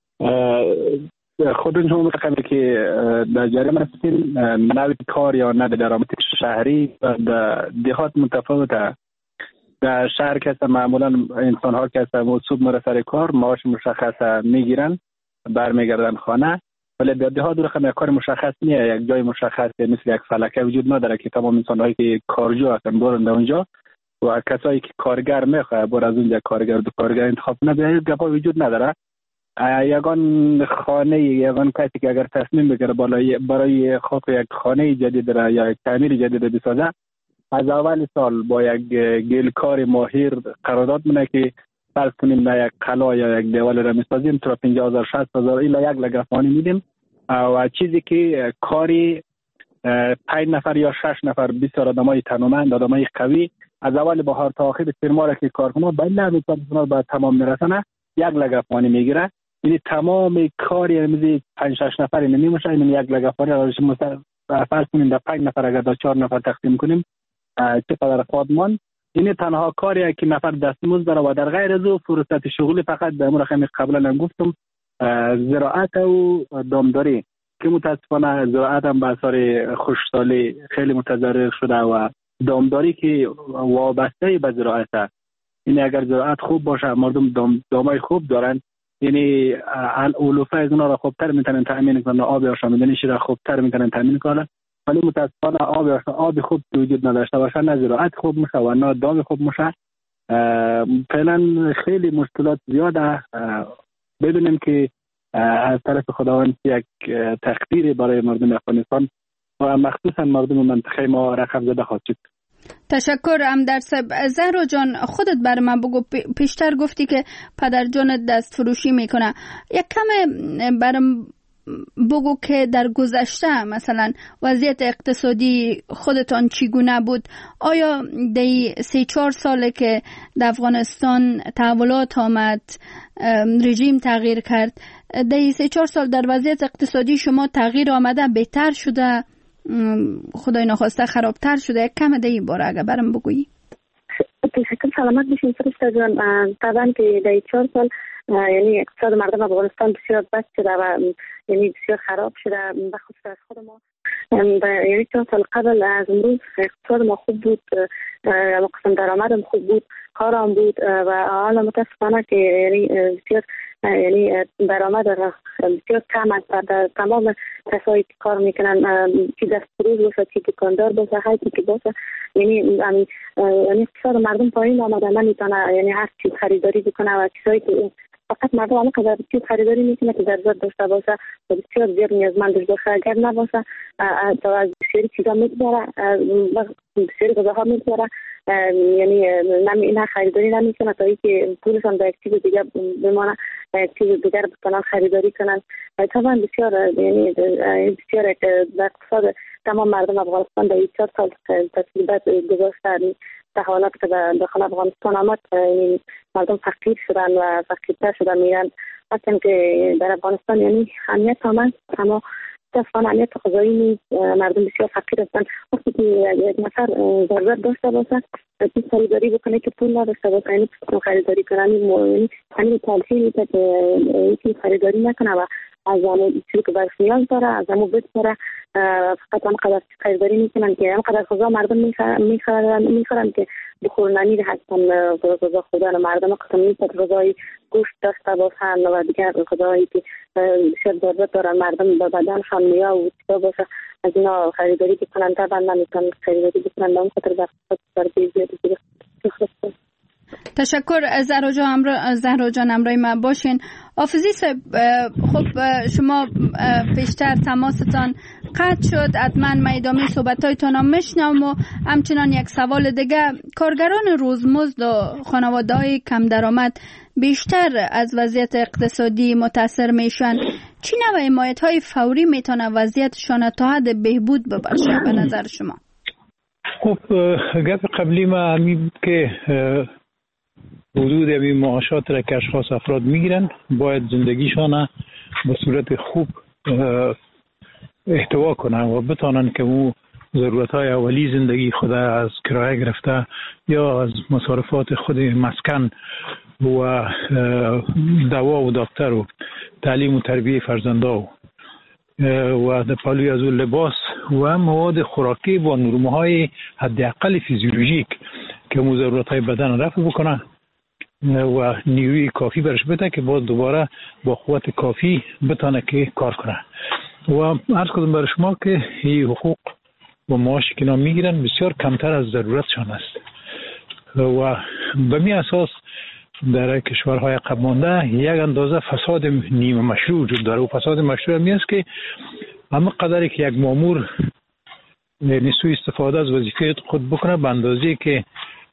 خودتون شما متقبل که در جریان هستین نوع کار یا نه درآمد شهری در دهات متفاوته. در شهر که معمولا انسان ها که صبح میره سر کار معاش مشخص میگیرن برمیگردن خانه، ولی در دهات رقم یک کار مشخص نیست، یک جای مشخص مثل یک فلکه وجود نداره که تمام انسان هایی که کارجو هستن برن در اونجا و کسایی که کارگر میخواه بر از اونجا کارگر دو کارگر انتخاب نده گپا وجود نداره. یگان خانه یگان کسی که اگر تصمیم بگیره برای برای خود یک خانه جدید را یا یک تعمیر جدید بسازه، از اول سال با یک گلکار ماهر قرارداد مونه که فرض کنیم نه یک قلا یا یک دیوال را میسازیم تا پنجاه هزار شصت هزار الا یک لگه فانی میدیم و چیزی که کاری پنج نفر یا شش نفر بسیار آدمای تنومند، آدمای قوی از اول بهار تا آخر سرما را که کار کنه بله میتونه به تمام میرسونه یک لگه فانی میگیره. یعنی تمام کاری میزی پنج شش نفر نمیشه، این یک لگه فانی را فرض کنیم در پنج نفر اگر در چهار نفر تقسیم کنیم چقدر خودمان. این تنها کاری که نفر دستمزد داره و در غیر از او فرصت شغلی فقط در امور خمی قبلا هم گفتم زراعت و دامداری که متاسفانه زراعت هم به اثر خشکسالی خیلی متضرر شده و دامداری که وابسته به زراعت. این اگر زراعت خوب باشه مردم دام دامای خوب دارن، یعنی علوفه از اونا را خوبتر میتونن تامین کنن، آب آشامیدنیش را خوبتر میتونن تامین کنن، ولی متاسفانه آب آب خوب وجود نداشته باشه نه زراعت خوب میشه و نه دام خوب میشه. فعلا خیلی مشکلات زیاده. بدونیم که از طرف خداوند یک تقدیری برای مردم افغانستان و مخصوصا مردم منطقه ما رقم زده خواهد شد. تشکر همدرد صاحب. زهرا جان خودت بر من بگو، پیشتر گفتی که پدر جانت دست فروشی میکنه، یک کم برم بگو که در گذشته مثلا وضعیت اقتصادی خودتان چگونه بود؟ آیا دی سه چهار ساله که در افغانستان تحولات آمد، رژیم تغییر کرد، دی سه چهار سال در وضعیت اقتصادی شما تغییر آمده، بهتر شده خدای نخواسته خرابتر شده؟ یک کم دیگه باره اگه برم بگویی. تشکر، سلامت بشین فرشته جان. طبعا که در چهار سال یعنی اقتصاد مردم افغانستان بسیار بد شده و یعنی بسیار خراب شده. بخصوص از خود ما یعنی چهار سال قبل از امروز اقتصاد ما خوب بود، مقسم درآمدم خوب بود، کارم بود و حالا متاسفانه که یعنی بسیار یعنی درآمد بسیار کم است در تمام کسایی که کار میکنن، چی دست فروش باشه، چی دکاندار باشه، هر چی که باشه، یعنی یعنی اقتصاد مردم پایین آمده، نمیتونه یعنی هر چیز خریداری بکنه و چیزایی که فقط مردم الان قدر چیز خریداری میکنه که ضرورت داشته باشه و بسیار زیاد نیازمندش باشه، اگر نباشه از بسیاری چیزا میگذره، بسیاری غذاها میگذره، یعنی نه خریداری نمیکنه تا اینکه پولشان به یک چیز دیگه بمانه، یک چیز دیگر بکنن خریداری کنن. طبعا بسیار یعنی بسیار در اقتصاد تمام مردم افغانستان در این چهار سال تسلیبت گذاشته. در حالت که در داخل افغانستان آمد مردم فقیر شدن و فقیرتر شدن میرن، مثلا که در افغانستان یعنی امنیت آمد اما متاسفانه امنیت غذایی نیست، مردم بسیار فقیر هستند. وقتی که یک نفر ضرورت داشته باشه چیز خریداری بکنه که پول نداشته باشه، یعنی خریداری کنه، یعنی همین تلفی میده که چیز خریداری نکنه و از همون چیزی که برش نیاز داره از همون بسپره، فقط هم قدر خریداری میکنن که هم قدر غذا مردم میخورن میخورن که بخورنانی هستن. غذا خوردن مردم قسم نیست، غذای گوشت داشته باشن و دیگر غذایی که بسیار ضرورت دارن مردم به بدنشان میاه و چیزا باشه از اینا خریداری بکنن. طبعا نمیتونن خریداری بکنن، به اون خاطر در خصوص زیادی بکنن. تشکر. زهرا جان امرا زهرا جان امرای ما باشین. حافظی صاحب، خب شما پیشتر تماستان قطع شد، حتما من ادامه صحبتایتان هم میشنوم و همچنان یک سوال دیگه، کارگران روزمزد و خانواده‌های کم درآمد بیشتر از وضعیت اقتصادی متاثر میشن، چی نوع حمایت‌های فوری میتونه وضعیتشان تا حد بهبود ببخشه به نظر شما؟ خب گپ قبلی ما همین بود که حدود این معاشات را که اشخاص افراد میگیرن باید زندگیشان به صورت خوب احتوا کنن و بتانن که اون ضرورت های اولی زندگی خود از کرایه گرفته یا از مصارفات خود مسکن و دوا و دکتر و تعلیم و تربیه فرزندا و در پالوی از اون لباس و مواد خوراکی با نرمه های حداقل فیزیولوژیک که اون ضرورت های بدن رفع بکنه و نیروی کافی برش بده که باز دوباره با قوت کافی بتانه که کار کنه. و عرض کنم برای شما که این حقوق و معاشی که اینا میگیرن بسیار کمتر از ضرورتشان است و به می اساس در کشورهای عقب مانده یک اندازه فساد نیمه مشروع وجود داره و فساد مشروع می است که اما قدری که یک مامور سوء استفاده از وظیفه خود بکنه به اندازه که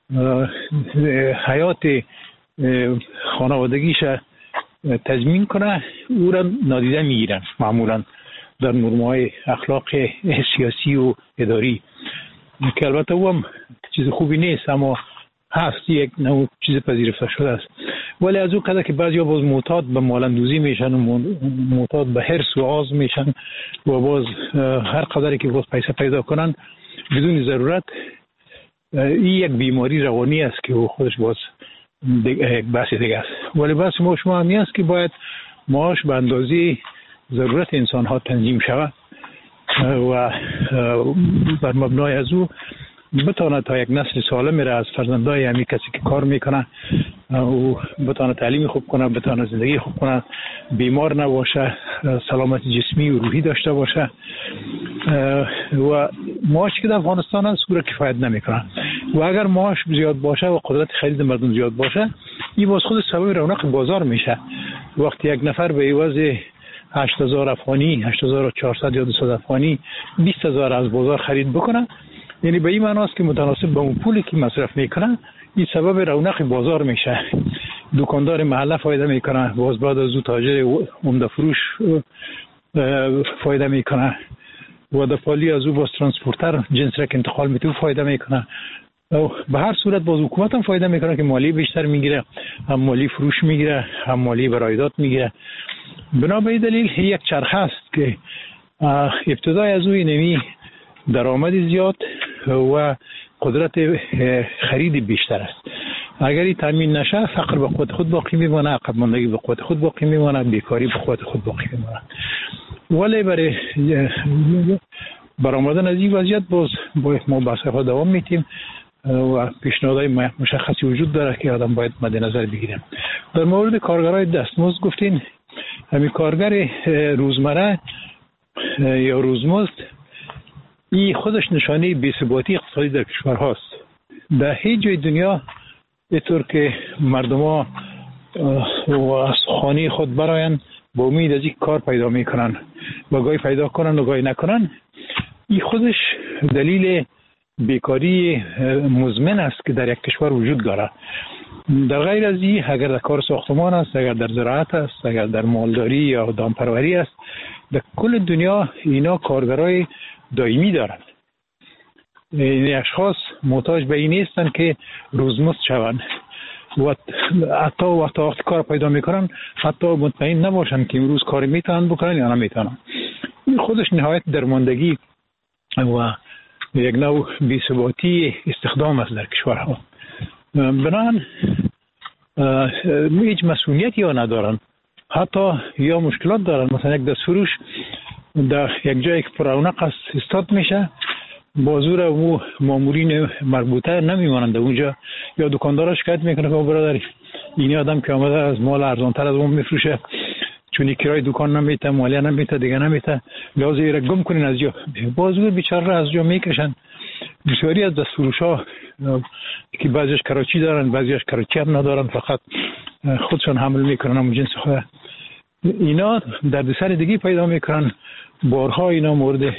حیات خانوادگیش تضمین کنه او را نادیده میگیرن معمولا در نرم‌های اخلاق سیاسی و اداری که البته او هم چیز خوبی نیست اما هست، یک نوع چیز پذیرفته شده است. ولی از او قدر که بعضیا باز معتاد به مالندوزی میشن و معتاد به حرص و آز میشن و باز هر قدری که باز پیسه پیدا کنن بدون ضرورت، این یک بیماری روانی است که خودش باز یک بحث دیگه است. ولی بحث ما شما همی است که باید معاش به اندازه ضرورت انسان ها تنظیم شود و بر مبنای از او بتانه تا یک نسل سالم را از فرزندای همی کسی که کار میکنه او بتانه تعلیم خوب کنه، بتانه زندگی خوب کنه، بیمار نباشه، سلامت جسمی و روحی داشته باشه و معاشی که در افغانستان هست او را کفایت نمیکنه و اگر معاش زیاد باشه و قدرت خرید مردم زیاد باشه این باز خود سبب رونق بازار میشه. وقتی یک نفر به عوض هشت هزار افغانی، هشت هزار و چهارصد یا دویست افغانی بیست هزار از بازار خرید بکنه، یعنی به این معناست که متناسب با اون پولی که مصرف میکنه این سبب رونق بازار میشه. دکاندار محله فایده میکنه، باز بعد از او تاجر عمده فروش فایده میکنه و در پالی از او باز ترانسپورتر جنس را که انتقال میده فایده میکنه. به هر صورت باز حکومت هم فایده میکنه که مالی بیشتر میگیره، هم مالی فروش میگیره، هم مالی برایدات میگیره. بنا به این دلیل یک چرخه است که ابتدای از او نمی درآمد زیاد و قدرت خرید بیشتر است. اگر این تامین نشه فقر به قوت خود باقی میمونه، عقب ماندگی به قوت خود باقی میمونه، بیکاری به قوت خود باقی میمونه. ولی برای برآمدن از این وضعیت باز باید ما بحث‌ها دوام میتیم و پیشنهادهای مشخصی وجود داره که آدم باید مد نظر بگیریم. در مورد کارگرای دستمزد گفتین، همین کارگر روزمره یا روزمزد این خودش نشانه بی‌ثباتی اقتصادی در کشور هاست. در هیچ جای دنیا اینطور که مردم ها از خانه خود براین با امید از این کار پیدا میکنن و گاهی پیدا کنن و گاهی نکنن، این خودش دلیل بیکاری مزمن است که در یک کشور وجود داره. در غیر از این اگر در کار ساختمان است، اگر در زراعت است، اگر در مالداری یا دامپروری است، در کل دنیا اینا کارگرای دائمی دارند. این اشخاص محتاج به این نیستند که روزمزد شوند و حتی وقتی وقتی کار پیدا میکنن حتی مطمئن نباشن که امروز کاری میتونن بکنن یا نمیتونن. این خودش نهایت درماندگی و یک نوع بی‌ثباتی استخدام است در کشورها. بنابراین هیچ مسئولیتی ها ندارن، حتی یا مشکلات دارن. مثلا یک دست فروش در یک جایی که پررونق است استاد میشه، بازور و مامورین مربوطه نمیمانند اونجا، یا دکاندارا شکایت میکنه که برادر این آدم که آمده از مال ارزانتر از اون میفروشه، چون کرای دکان نمیته، مالیه نمیته، دیگه نمیته، لازم ایره گم کنین از جا. بازور بیچاره را از جا میکشن. بسیاری از دست فروش ها که بعضیش کراچی دارن، بعضیش کراچی هم ندارن، فقط خودشون حمل میکنن همون جنس خود. اینا در سر دیگه پیدا میکنن، بارها اینا مورد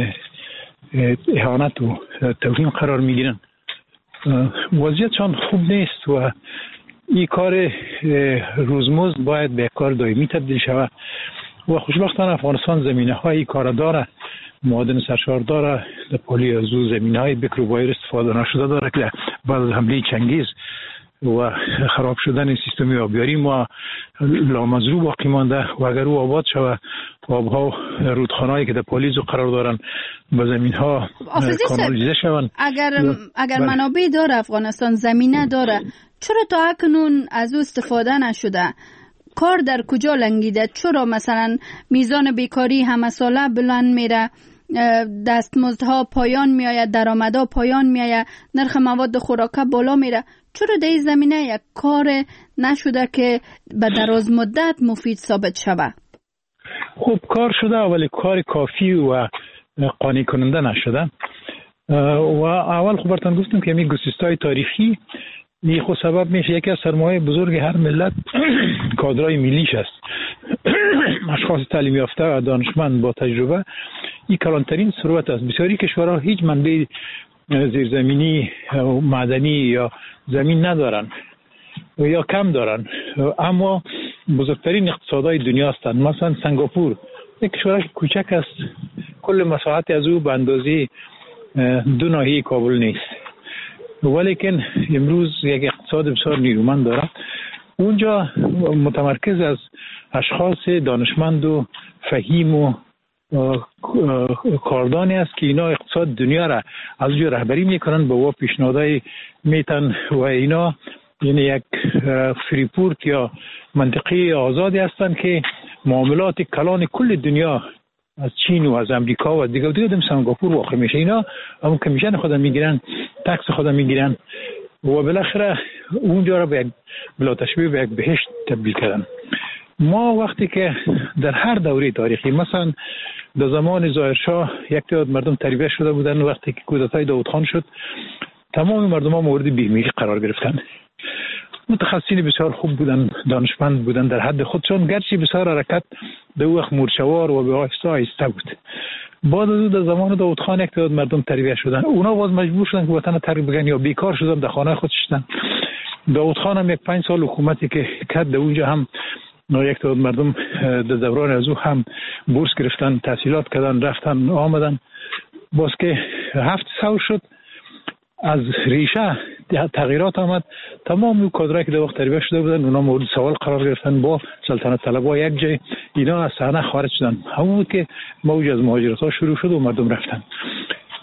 اهانت و توهین قرار میگیرن. وضعیتشان خوب نیست و این کار روزمزد باید به کار دائمی تبدیل شود و خوشبختانه افغانستان زمینه های کار داره، معادن سرشار داره، در پلی ازو زمینه های بکر و بایر استفاده نشده داره که بعد از حمله چنگیز و خراب شدن سیستمی آبیاری ما لامزرو باقی مانده و اگر او آباد شود آبها رودخانه‌ای که در پالیزو قرار دارن به زمین‌ها کانالیزه شوند. اگر اگر منابع داره افغانستان، زمینه داره، چرا تا اکنون از او استفاده نشده؟ کار در کجا لنگیده؟ چرا مثلا میزان بیکاری همه ساله بلند میره، دستمزدها پایان میآید، درآمدها پایان میآید، نرخ مواد خوراکه بالا میره؟ چرا در این زمینه یک کار نشده که به دراز مدت مفید ثابت شود؟ خوب کار شده ولی کار کافی و قانع کننده نشده. و اول خب براتون گفتم که این گسستای تاریخی این خود سبب میشه یکی از سرمایه بزرگ هر ملت کادرای ملیش است. اشخاص تعلیم یافته و دانشمند با تجربه این کلانترین ثروت است. بسیاری کشورها هیچ منبع زیرزمینی و معدنی یا زمین ندارن یا کم دارن، اما بزرگترین اقتصادهای دنیا هستند. مثلا سنگاپور یک کشور کوچک است، کل مساحت از او به اندازه دو ناحیه کابل نیست، ولیکن امروز یک اقتصاد بسیار نیرومند دارد. اونجا متمرکز از اشخاص دانشمند و فهیم و کاردانی است که اینا اقتصاد دنیا را از جو رهبری میکنن، به وا پیشنهادهای میتن و اینا یعنی یک فریپورت یا منطقه آزادی هستند که معاملات کلان کل دنیا از چین و از امریکا و دیگه دیگه دم سنگاپور واقع میشه. اینا هم کمیشن خودم میگیرن، تکس خودم میگیرن و بالاخره اونجا را به یک بلا تشبیه به یک بهشت تبدیل کردن. ما وقتی که در هر دوره تاریخی، مثلا در زمان ظاهرشاه یک تعداد مردم تربیت شده بودن، وقتی که کودتای داود خان شد تمام مردم ها مورد بیمیلی قرار گرفتن. متخصصین بسیار خوب بودن، دانشمند بودن در حد خودشون، گرچه بسیار حرکت در وقت مورچوار و به آهسته آهسته بود. بعد از در زمان داود خان یک تعداد مردم تربیت شدن، اونا باز مجبور شدن که وطن ترک بگن یا بیکار شدن در خانه خود شدن. داود خان هم یک پنج سال حکومتی که کرد اونجا هم یک تعداد مردم در دوران از او هم بورس گرفتن، تحصیلات کردن، رفتن آمدن. باز که هفت سال شد از ریشه تغییرات آمد، تمام اون کادرایی که در وقت تربیت شده بودن اونا مورد سوال قرار گرفتن، با سلطنت طلبها یک جای اینا از صحنه خارج شدن. همون بود که موج از مهاجرت ها شروع شد و مردم رفتن.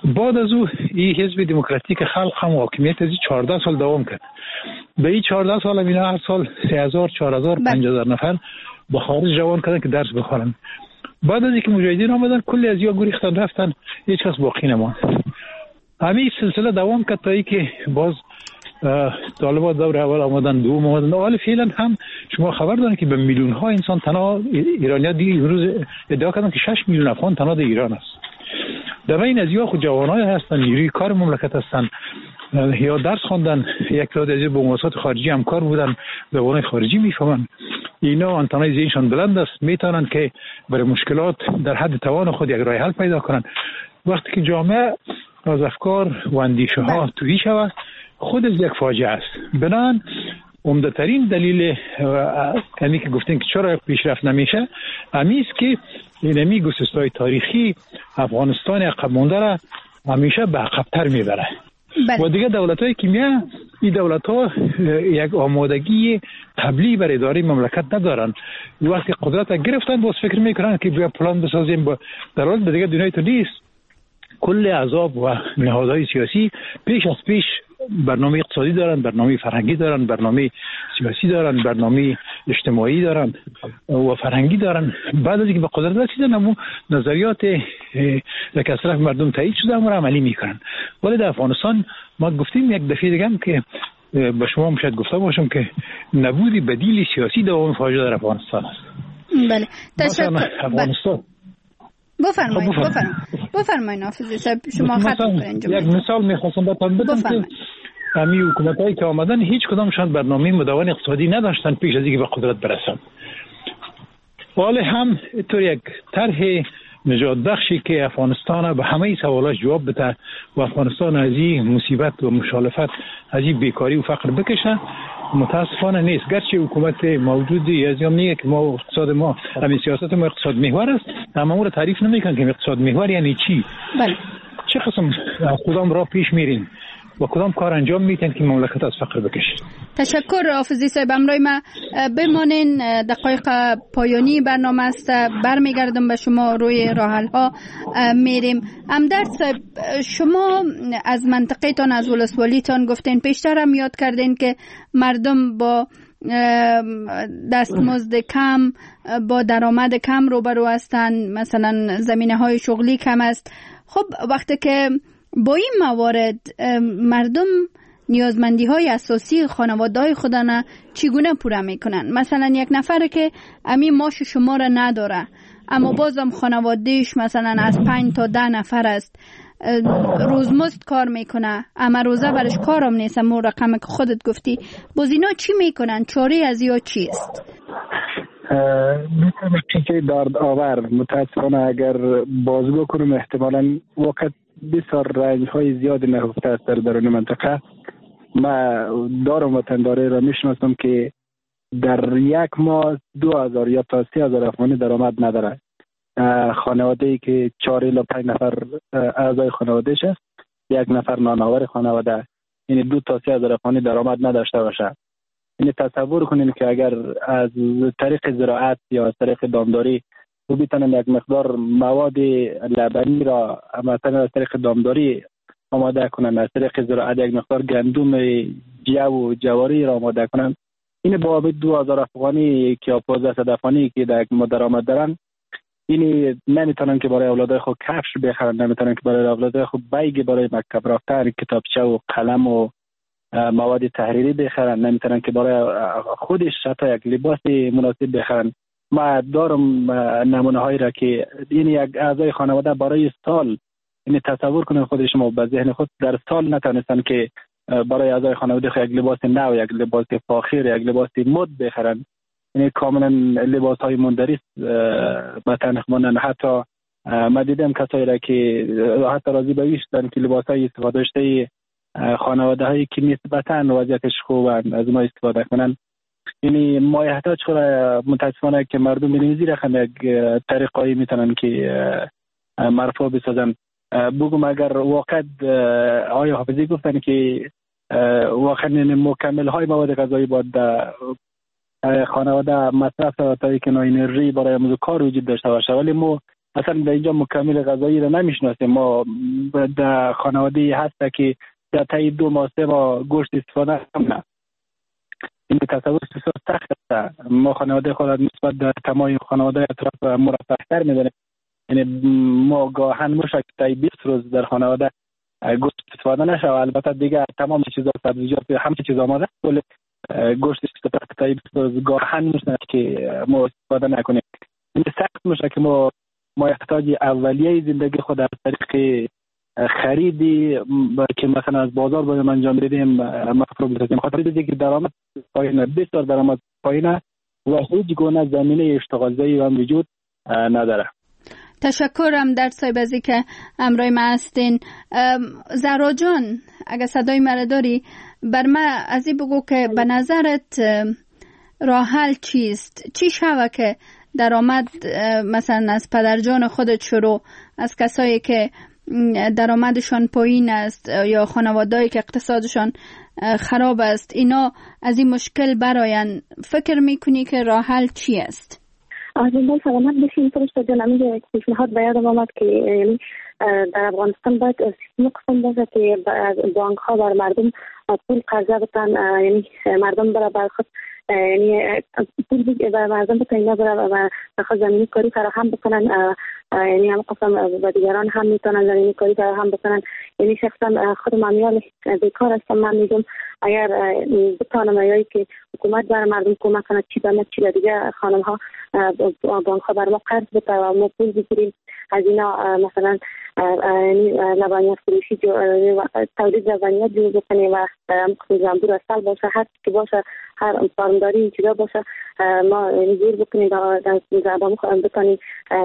بعد از او این حزب دموکراتیک خلق هم حاکمیت از چهارده سال دوام کرد. به این چهارده سال هم اینا هر سال سه هزار، چهار هزار، پنج هزار نفر به خارج روان کردن که درس بخونن. بعد از اینکه مجاهدین آمدن کلی از یا گریختن رفتن، هیچ کس باقی نماند. همین سلسله دوام کرد تا اینکه باز طالبان دور اول آمدن، دوم آمدن. حالا فعلا هم شما خبر دارین که به میلیون ها انسان تنها ایرانی‌ها دیگه امروز ادعا کردن که شش میلیون افغان تنها در ایران است. در این از یا خود جوانای هستن، نیروی کار مملکت هستن، یا درس خواندن، یک تعداد از به مؤسسات خارجی همکار بودن، زبان خارجی میفهمن. اینا آنتنای ذهنشان بلند است، میتونن که برای مشکلات در حد توان خود یک راه حل پیدا کنن. وقتی که جامعه از افکار و اندیشه ها تویی شود، خود از یک فاجعه است. بنابراین عمده‌ترین دلیل همین که گفتین که چرا پیشرفت نمیشه، همین است که اینمی گسستای تاریخی افغانستان عقب مونده را همیشه به عقب‌تر میبره. بله. و دیگه دولت‌های که میان این دولت‌ها یک آمادگی قبلی برای اداره مملکت ندارن. وقتی قدرت گرفتن باز فکر میکنن که بیا پلان بسازیم، با در حال دیگه دنیای تو نیست. کل احزاب و نهادهای سیاسی پیش از پیش برنامه اقتصادی دارن، برنامه فرهنگی دارن، برنامه سیاسی دارن، برنامه اجتماعی دارن و فرهنگی دارن. بعد از اینکه به قدرت رسیدن همون نظریات یک از طرف مردم تایید شده هم عملی میکنن. ولی در افغانستان ما گفتیم یک دفعه دیگه هم که به شما هم شاید گفته باشم که نبود بدیل سیاسی دوام فاجعه در افغانستان است. بله. تشکر. افغانستان بفرمایید بفرمایید بفرمایید نافذی صاحب، شما ختم کنید. یک مثال میخواستم بهتون بدم که همین حکومتایی که آمدن هیچ کدامشان برنامه مدون اقتصادی نداشتن پیش از اینکه به قدرت برسن. ولی هم اینطور یک طرح نجات بخشی که افغانستان به همه سوالات جواب بده و افغانستان از این مصیبت و مخالفت، از این بیکاری و فقر بکشه، متاسفانه نیست. گرچه حکومت موجودی از میگه که ما اقتصاد ما همین سیاست ما اقتصاد محور است، اما اون رو تعریف نمیکنن که اقتصاد محور یعنی چی. بله. چه قسم کدام راه پیش میرین و کدام کار انجام میتین که مملکت از فقر بکشه. تشکر حافظی صاحب. امروز ما بمانین، دقایق پایانی برنامه است، برمیگردم به شما، روی راه حل ها میریم. امدرد صاحب، شما از منطقه تان، از ولسوالی تان گفتین، پیشتر هم یاد کردین که مردم با دستمزد کم، با درآمد کم روبرو هستند، مثلا زمینه های شغلی کم است. خب وقتی که با این موارد مردم نیازمندی های اساسی خانواده های خودن چگونه پوره میکنن؟ مثلا یک نفر که امی ماش شما را نداره اما بازم خانوادهش مثلا از پنج تا ده نفر است، روزمزد کار میکنه اما روزه برش کارم نیست، اما رقم که خودت گفتی، باز اینا چی میکنن؟ چاره از یا چیست؟ میتونم که دارد آور متاسفانه اگر بازگو کنم احتمالا وقت بسیار رنج های زیاد نهفته است در درون منطقه. ما دارم وطنداری را میشناسم که در یک ماه دو هزار یا تا سی هزار افغانی درآمد نداره. خانواده ای که چهار الی پنج نفر اعضای خانوادهش است، یک نفر نانآور خانواده، یعنی دو تا سی هزار افغانی درآمد نداشته باشه. یعنی تصور کنین که اگر از طریق زراعت یا از طریق دامداری و بیتونن یک مقدار مواد لبنی را مثلا از طریق دامداری آماده کنن، از طریق زراعت یک مقدار گندم جو و جواری را آماده کنن، این بابت دو هزار افغانی که پانزده صد افغانی که در درآمد دارن، این نمیتونن که برای اولادای خود کفش بخرن، نمیتونن که برای اولادای خود بیگ برای مکتب رفتن، کتابچه و قلم و مواد تحریری بخرن، نمیتونن که برای خودش حتی یک لباس مناسب بخرن. ما دارم نمونه هایی را که این یک اعضای خانواده برای سال، این تصور کنید خود شما به ذهن خود، در سال نتونستن که برای اعضای خانواده یک لباس نو، یک لباس فاخر، یک لباس مد بخرن. این کاملا لباس های مندرس به تنخ ماندن. حتی ما دیدم کسایی را که حتی راضی به ویشتن که لباس های استفاده شده خانواده هایی که نسبتاً وضعیتش خوبن از ما استفاده کنن. یعنی ما احتاج خورا متاسفانه که مردم بینیم زیر رقم یک طریقایی میتونن که مرفوع بسازن. بگم اگر واقع آیا حافظی گفتن که واقعا مکمل های مواد غذایی باید خانواده مصرف تایی که انرژی برای موضوع کار وجود داشته باشه، ولی ما اصلا در اینجا مکمل غذایی را نمیشناسیم. ما در خانواده هست که در طی دو ماه سه ماه گوشت استفاده نکنه. این تصور بسیار سخت است. ما خانواده خود نسبت در تمام خانواده اطراف مرفه‌تر می‌دانیم. یعنی ما گاهن میشه که طی بیست روز در خانواده گوشت استفاده نشه و البته دیگه تمام چیزا سبزیجات همه چیز آماده ولی گوشت استفاده طی بیست روز گاهن میشه که ما استفاده نکنیم. این سخت میشه که ما ما احتیاج اولیه زندگی خود از طریق خریدی که مثلا از بازار باید انجام بدیم مفروض بسازیم. خاطر دیگه که درآمد پایینه، بسیار درآمد پایینه و هیچ گونه زمینه اشتغال زایی هم وجود نداره. تشکرم در صاحب ازی که امروی ما هستین. زهرا جان اگه صدای مرا داری بر من ازی بگو که به نظرت راه حل چیست؟ چی شوه که درآمد مثلا از پدرجان خودت شروع از کسایی که درآمدشان پایین است یا خانواده‌ای که اقتصادشان خراب است اینا از این مشکل براین، فکر میکنی که راه حل چی است؟ آزمون سلامت بشین. فرشته جان همین پیشنهاد به یادم آمد که یعنی در افغانستان باید سیستم قسم باشه که بانک ها بر مردم پول قرضه بدن، یعنی مردم برای بر خود یعنی پول بر مردم بدن، اینا برای خود زمینی کاری فراهم بکنن، یعنی هم قسم و دیگران هم میتونن زمینی کاری فراهم بکنن. یعنی شخصا خود مامیال بیکار هستم، من میگم اگر بتانم ایایی که حکومت بر مردم کمک کنه چی بمه چی دیگه خانم ها بانک ها بر ما قرض بده و ما پول بگیریم از اینا، مثلا یعنی لبنیات فروشی تولید لبنیات جور بکنیم و زنبور اصل باشه، هر چی باشه، هر فارمداری این چیزا باشه، ما یعنی جور بکنیم در زبان بکنیم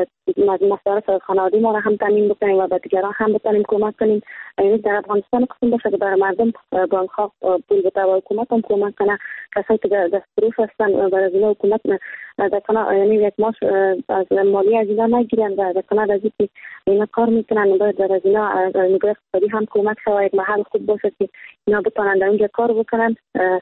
مصارف خانوادگی ما را هم تامین بکنیم و به دیگران هم بتونیم کمک کنیم. یعنی در افغانستان قسم باشه که برای مردم بانک ها پول بده و حکومت هم کمک کنه. کسایی که دست فروش هستن برای از اینا حکومت دکنه یعنی یک ماش از مالی از اینا نگیرن و دکنه از اینکه اینا کار میکنن باید در از اینا از نگاه اقتصادی هم کمک شود، یک محل خوب باشه که اینا بتونن در اونجا کار بکنن،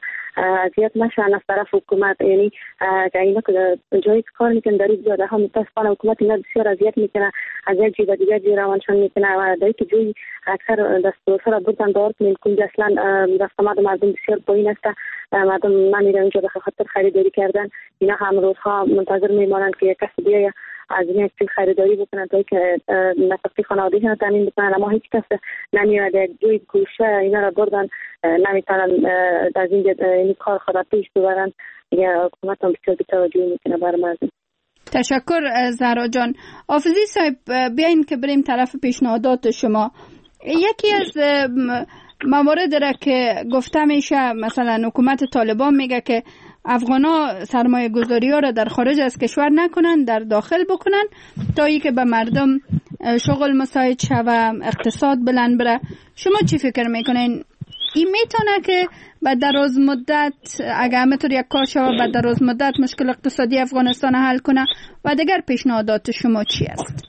اذیت نشن از طرف حکومت. یعنی که اینا که جایی کار میکنن در این جاده ها متاسفانه حکومت اینا بسیار اذیت میکنه، از یک جای به دیگر جای روانشان میکنه و در که جایی اکثر دستورها را بردن دار کنیم که اصلا دستمد مردم بسیار پایین است. مردم من میرم اینجا به خاطر خریداری کردن، اینا هم روزها منتظر میمانند که یک کسی بیاید از این یک چیز خریداری بکنن تا که نفقه خانوادگی ها تامین بکنن، اما هیچ کس نمیاد یک جوی گوشه اینا را بردن نمیتونن از این یعنی کار خود پیش ببرن. یا حکومت هم بسیار بی‌توجهی میکنه بر مردم. تشکر زهرا جان. حافظی صاحب بیاین که بریم طرف پیشنهادات شما. یکی از موارد را که گفته میشه مثلا حکومت طالبان میگه که افغانا سرمایه گذاری ها را در خارج از کشور نکنن، در داخل بکنن تا ای که به مردم شغل مساعد شوه، اقتصاد بلند بره. شما چی فکر میکنین؟ این میتونه که به دراز مدت اگه همینطور یک کار شوه به دراز مدت مشکل اقتصادی افغانستان حل کنه؟ و دیگر پیشنهادات شما چی است؟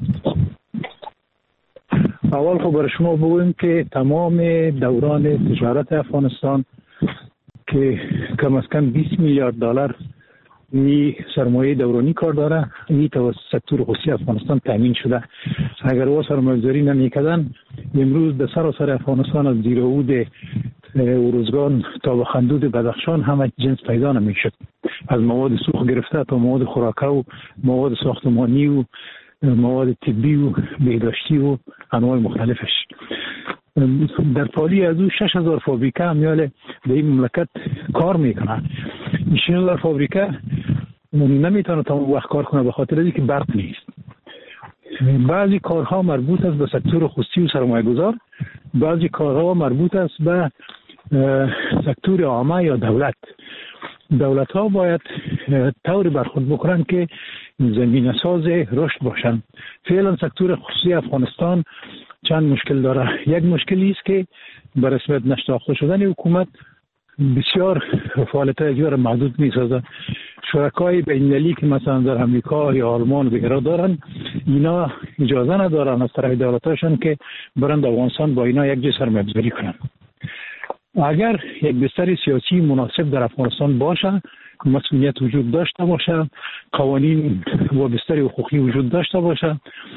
اول خب برای شما بگویم که تمام دوران تجارت افغانستان که کم از کم بیست میلیارد دلار می سرمایه دورانی کار داره، این توسط سکتور خصوصی افغانستان تامین شده. اگر او سرمایه گذاری نمیکردن امروز در سراسر افغانستان از زیرود ارزگان تا به خندود بدخشان همه جنس پیدا نمیشد، از مواد سوخت گرفته تا مواد خوراکه و مواد ساختمانی و مواد طبی و بهداشتی و انواع مختلفش. در پالی از او شش هزار فابریکه همیاله در این مملکت کار میکنه. این شش هزار فابریکه نمیتونه تا وقت کار کنه به خاطر اینکه برق نیست. بعضی کارها مربوط است به سکتور خصوصی و سرمایه گذار، بعضی کارها مربوط است به سکتور عامه یا دولت. دولت ها باید طوری برخورد بکنن که زمینه ساز رشد باشن. فعلا سکتور خصوصی افغانستان چند مشکل داره. یک مشکلی است که به رسمیت نشناخته شدن حکومت بسیار فعالیت‌های دیگر محدود می‌سازه. شرکای بین‌المللی که مثلا در امریکا یا آلمان و دیگر دارن، اینا اجازه ندارن از طرف دولت‌هاشون که برند افغانستان با اینا یک جای سرمایه‌گذاری کنن. اگر یک بستر سیاسی مناسب در افغانستان باشه، مسئولیت وجود داشته باشه، قوانین و بستر حقوقی وجود داشته باشه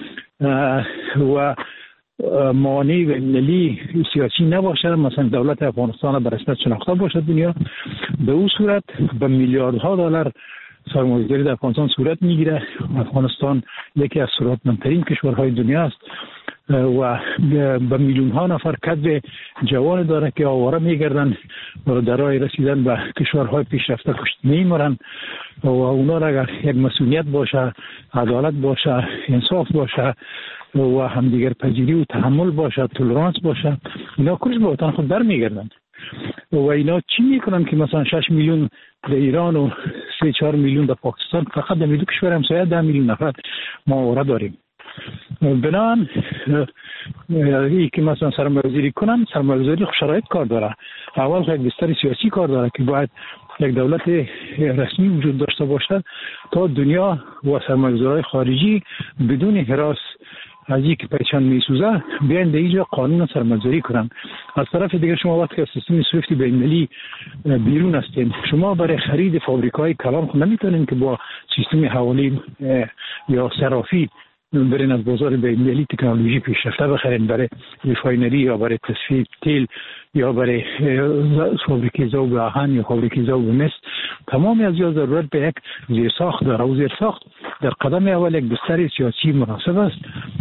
و موانع ملی سیاسی نباشه، مثلا دولت افغانستان به رسمیت شناخته باشه دنیا، به اون صورت به میلیاردها دلار سرمایه‌گذاری در افغانستان صورت میگیره. افغانستان یکی از ثروتمندترین کشورهای دنیا است و به میلیون ها نفر کد جوان داره که آواره میگردن و در راه رسیدن به کشورهای پیشرفته کشته میمرن و اونا را اگر یک مسئولیت باشه، عدالت باشه، انصاف باشه و همدیگر پذیری و تحمل باشه، تولرانس باشه، اینا کلش به وطن خود برمیگردن. و اینا چی میکنن که مثلا شش میلیون در ایران و سه چهار میلیون در پاکستان، فقط در دو کشور همسایه ده میلیون نفر ما آواره داریم. بنابراین ای که مثلا سرمایه‌گذاری کنن، سرمایه‌گذاری شرایط کار داره. اول یک بستر سیاسی کار داره که باید یک دولت رسمی وجود داشته باشه تا دنیا و سرمایه‌گذارهای خارجی بدون هراس از یک پیچان میسوزه بیان در اینجا قانون سرمایه‌گذاری کنن. از طرف دیگر شما وقتی از سیستم سویفت بین‌المللی بیرون هستین، شما برای خرید فابریک‌های کلان خود نمیتونین که با سیستم حوالی یا صرافی برین از بازار بین‌المللی تکنولوژی پیشرفته بخرین برای ریفاینری یا برای تصفیه تیل یا برای فابریکه ذوب آهن یا فابریکه ذوب مس. تمامی از یا ضرورت به یک زیرساخت داره و زیرساخت در قدم اول یک بستر سیاسی مناسب است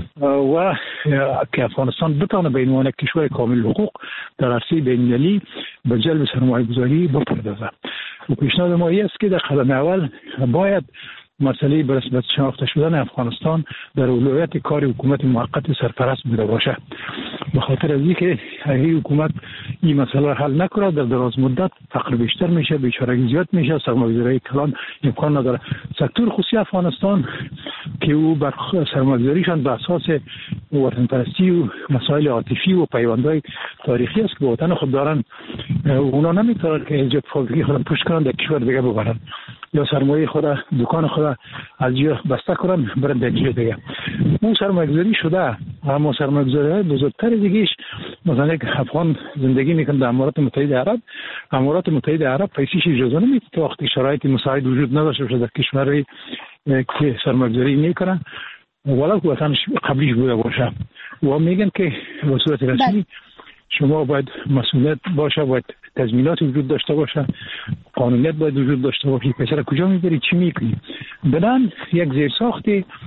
و که افغانستان بتونه به عنوان یک کشور کامل حقوق در عرصه بین‌المللی به جلب سرمایه‌گذاری بپردازه. و پیشنهاد ما است که در قدم اول باید مسئله به رسمیت شناخته شدن افغانستان در اولویت کار حکومت موقت سرپرست بوده باشه. به خاطر از اینکه اگه حکومت این مسئله حل نکنه در دراز مدت فقر بیشتر میشه، بیچارگی زیاد میشه، سرمایه‌گذاری کلان امکان نداره. سکتور خصوصی افغانستان که او بر سرمایه‌گذاریشان به اساس وطنپرستی و مسائل عاطفی و پیوندهای تاریخی است که به وطن خود دارن، اونا نمیتونن که ایجاد فابریکه خود پشت کنن در کشور دیگه ببرن یا سرمایه خود دکان خود از جا بسته کنن برن در جای دیگه. اون سرمایه‌گذاری شده، اما سرمایه‌گذاری بزرگتر دیگهش مثلا یک افغان زندگی میکنه در امارات متحده عرب. امارات متحده عرب پیسیش اجازه نمیده تا وقتی شرایط مساعد وجود نداشته باشه در کشوری که سرمایه‌گذاری میکنه ولو که وطنش قبلیش بوده باشه. و میگن که به صورت رسمی شما باید مسئولیت باشه، باید تضمینات وجود داشته باشه، قانونیت باید وجود داشته باشه. پسر کجا میبری چی میکنی؟ بنان یک زیرساخت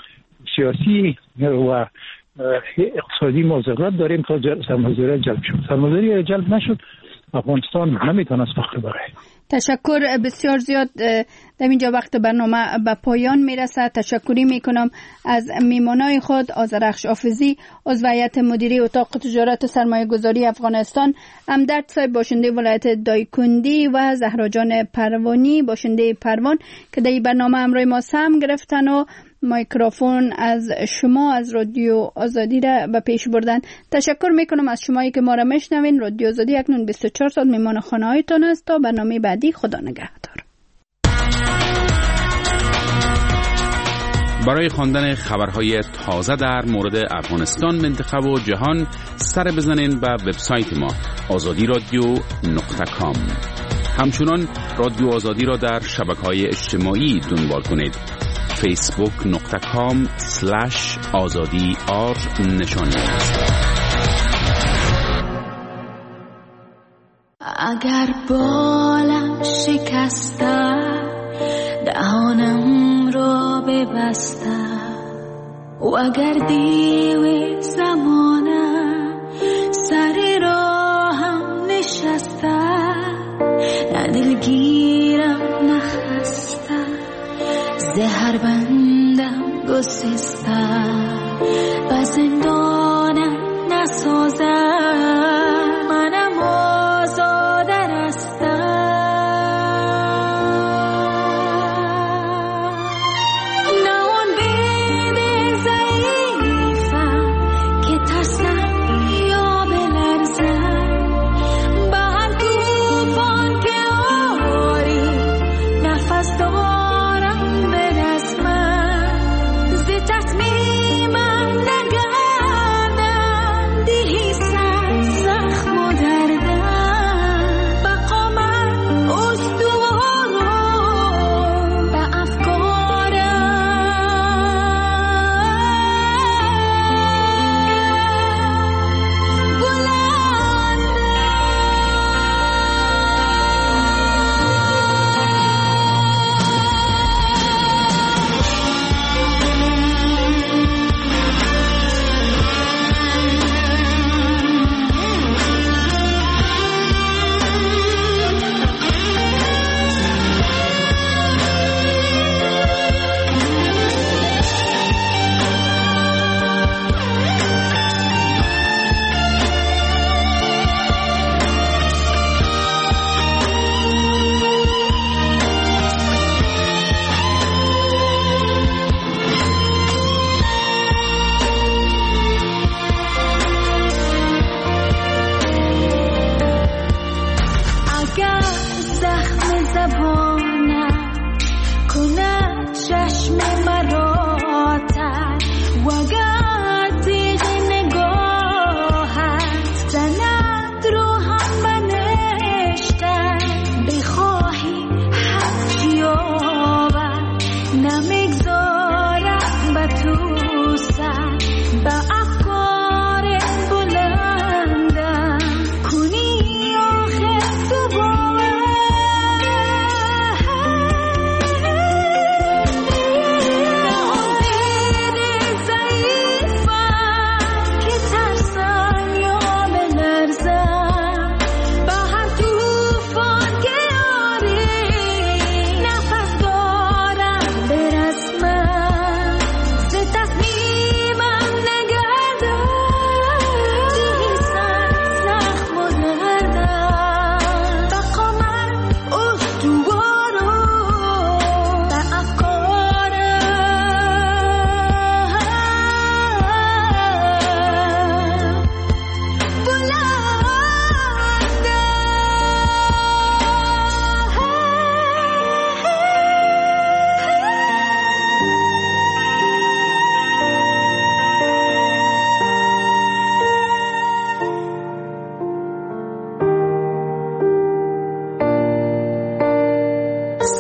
سیاسی و اقتصادی ما ضرورت داریم تا سرمایه‌گذاری جلب شد. سرمایه‌گذاری جلب نشد افغانستان نمیتونه از فقر بره. تشکر بسیار زیاد. در اینجا وقت برنامه به پایان میرسه. تشکری میکنم از میمانای خود آذرخش حافظی، عضو هیئت مدیره اتاق تجارت و سرمایه گذاری افغانستان، امدرد صاحب باشنده ولایت دایکندی و زهرا جان پروانی باشنده پروان که در این برنامه همراه ما سهم گرفتن و میکروفون از شما از رادیو آزادی را به پیش بردن. تشکر میکنم از شمایی که ما را میشنوین. رادیو آزادی اکنون بیست و چهار ساعت میمان خانه هایتان است. تا برنامه بعدی، خدا نگهدار. برای خواندن خبرهای تازه در مورد افغانستان، منطقه و جهان سر بزنین به وبسایت ما آزادی رادیو نقطه کام. همچنان رادیو آزادی را در شبکه‌های اجتماعی دنبال کنید. فیسبوک نقطه کام سلش آزادی آر نشان است. اگر بالم شکسته دهانم را ببسته و اگر دیو زمانه سر راهم نشسته، نه دلگیرم نخسته، زهر بندم گسسته، و زندانم نسازه، منم آزاده رستم. Dooram be rasman, ze tasmin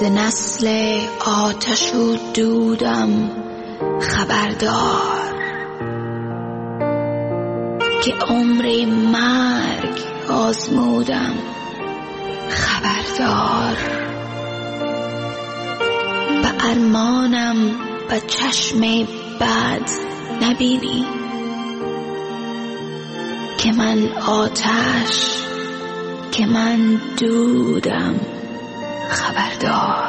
نسل آتش و دودم خبردار که عمر مرگ آزمودم خبردار. به ارمانم به چشم بد نبینی که من آتش که من دودم خبردار.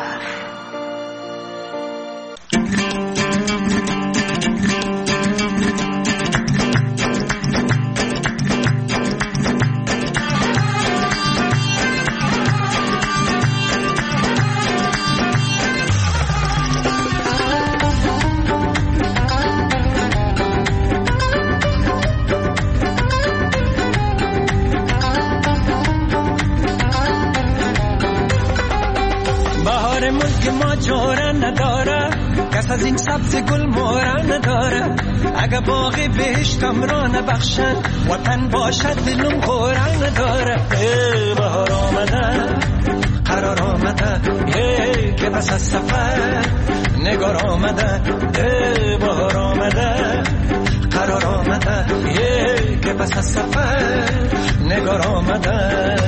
کس از این سبز گل مورا نداره، اگه باغی بهشتم را نبخشن وطن باشد دلم خورا نداره. ای بهار آمده قرار آمده، ای که بس از سفر نگار آمده. ای بهار آمده قرار آمده، ای که بس از سفر نگار آمده.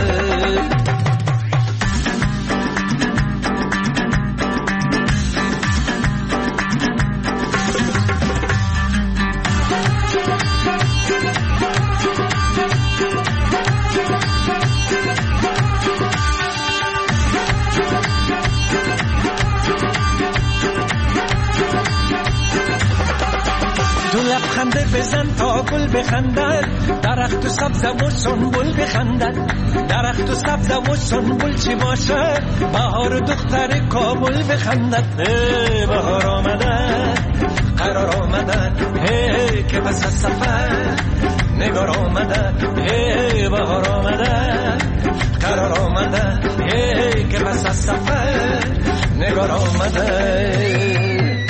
خنده بزن تا گل بخندد، درخت و سبز و سنبل بخندد. درخت و سبز و سنبل چی باشه، بهار و دختر کابل بخندد. ای بهار آمده قرار آمده، ای که بس از سفر نگار آمده. ای بهار آمده قرار آمده، ای که بس از سفر نگار آمده.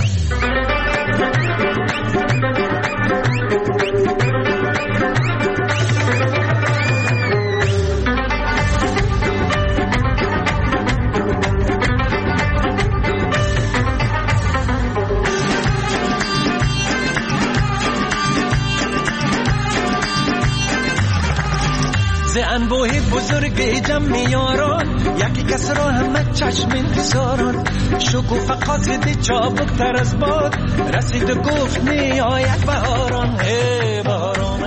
انبوه بزرگ جمع یاران، یکی کس را همه چشم انتظاران. شکوفه قاصد چابک تر از باد، رسید و گفت می آید بهاران. ای بهاران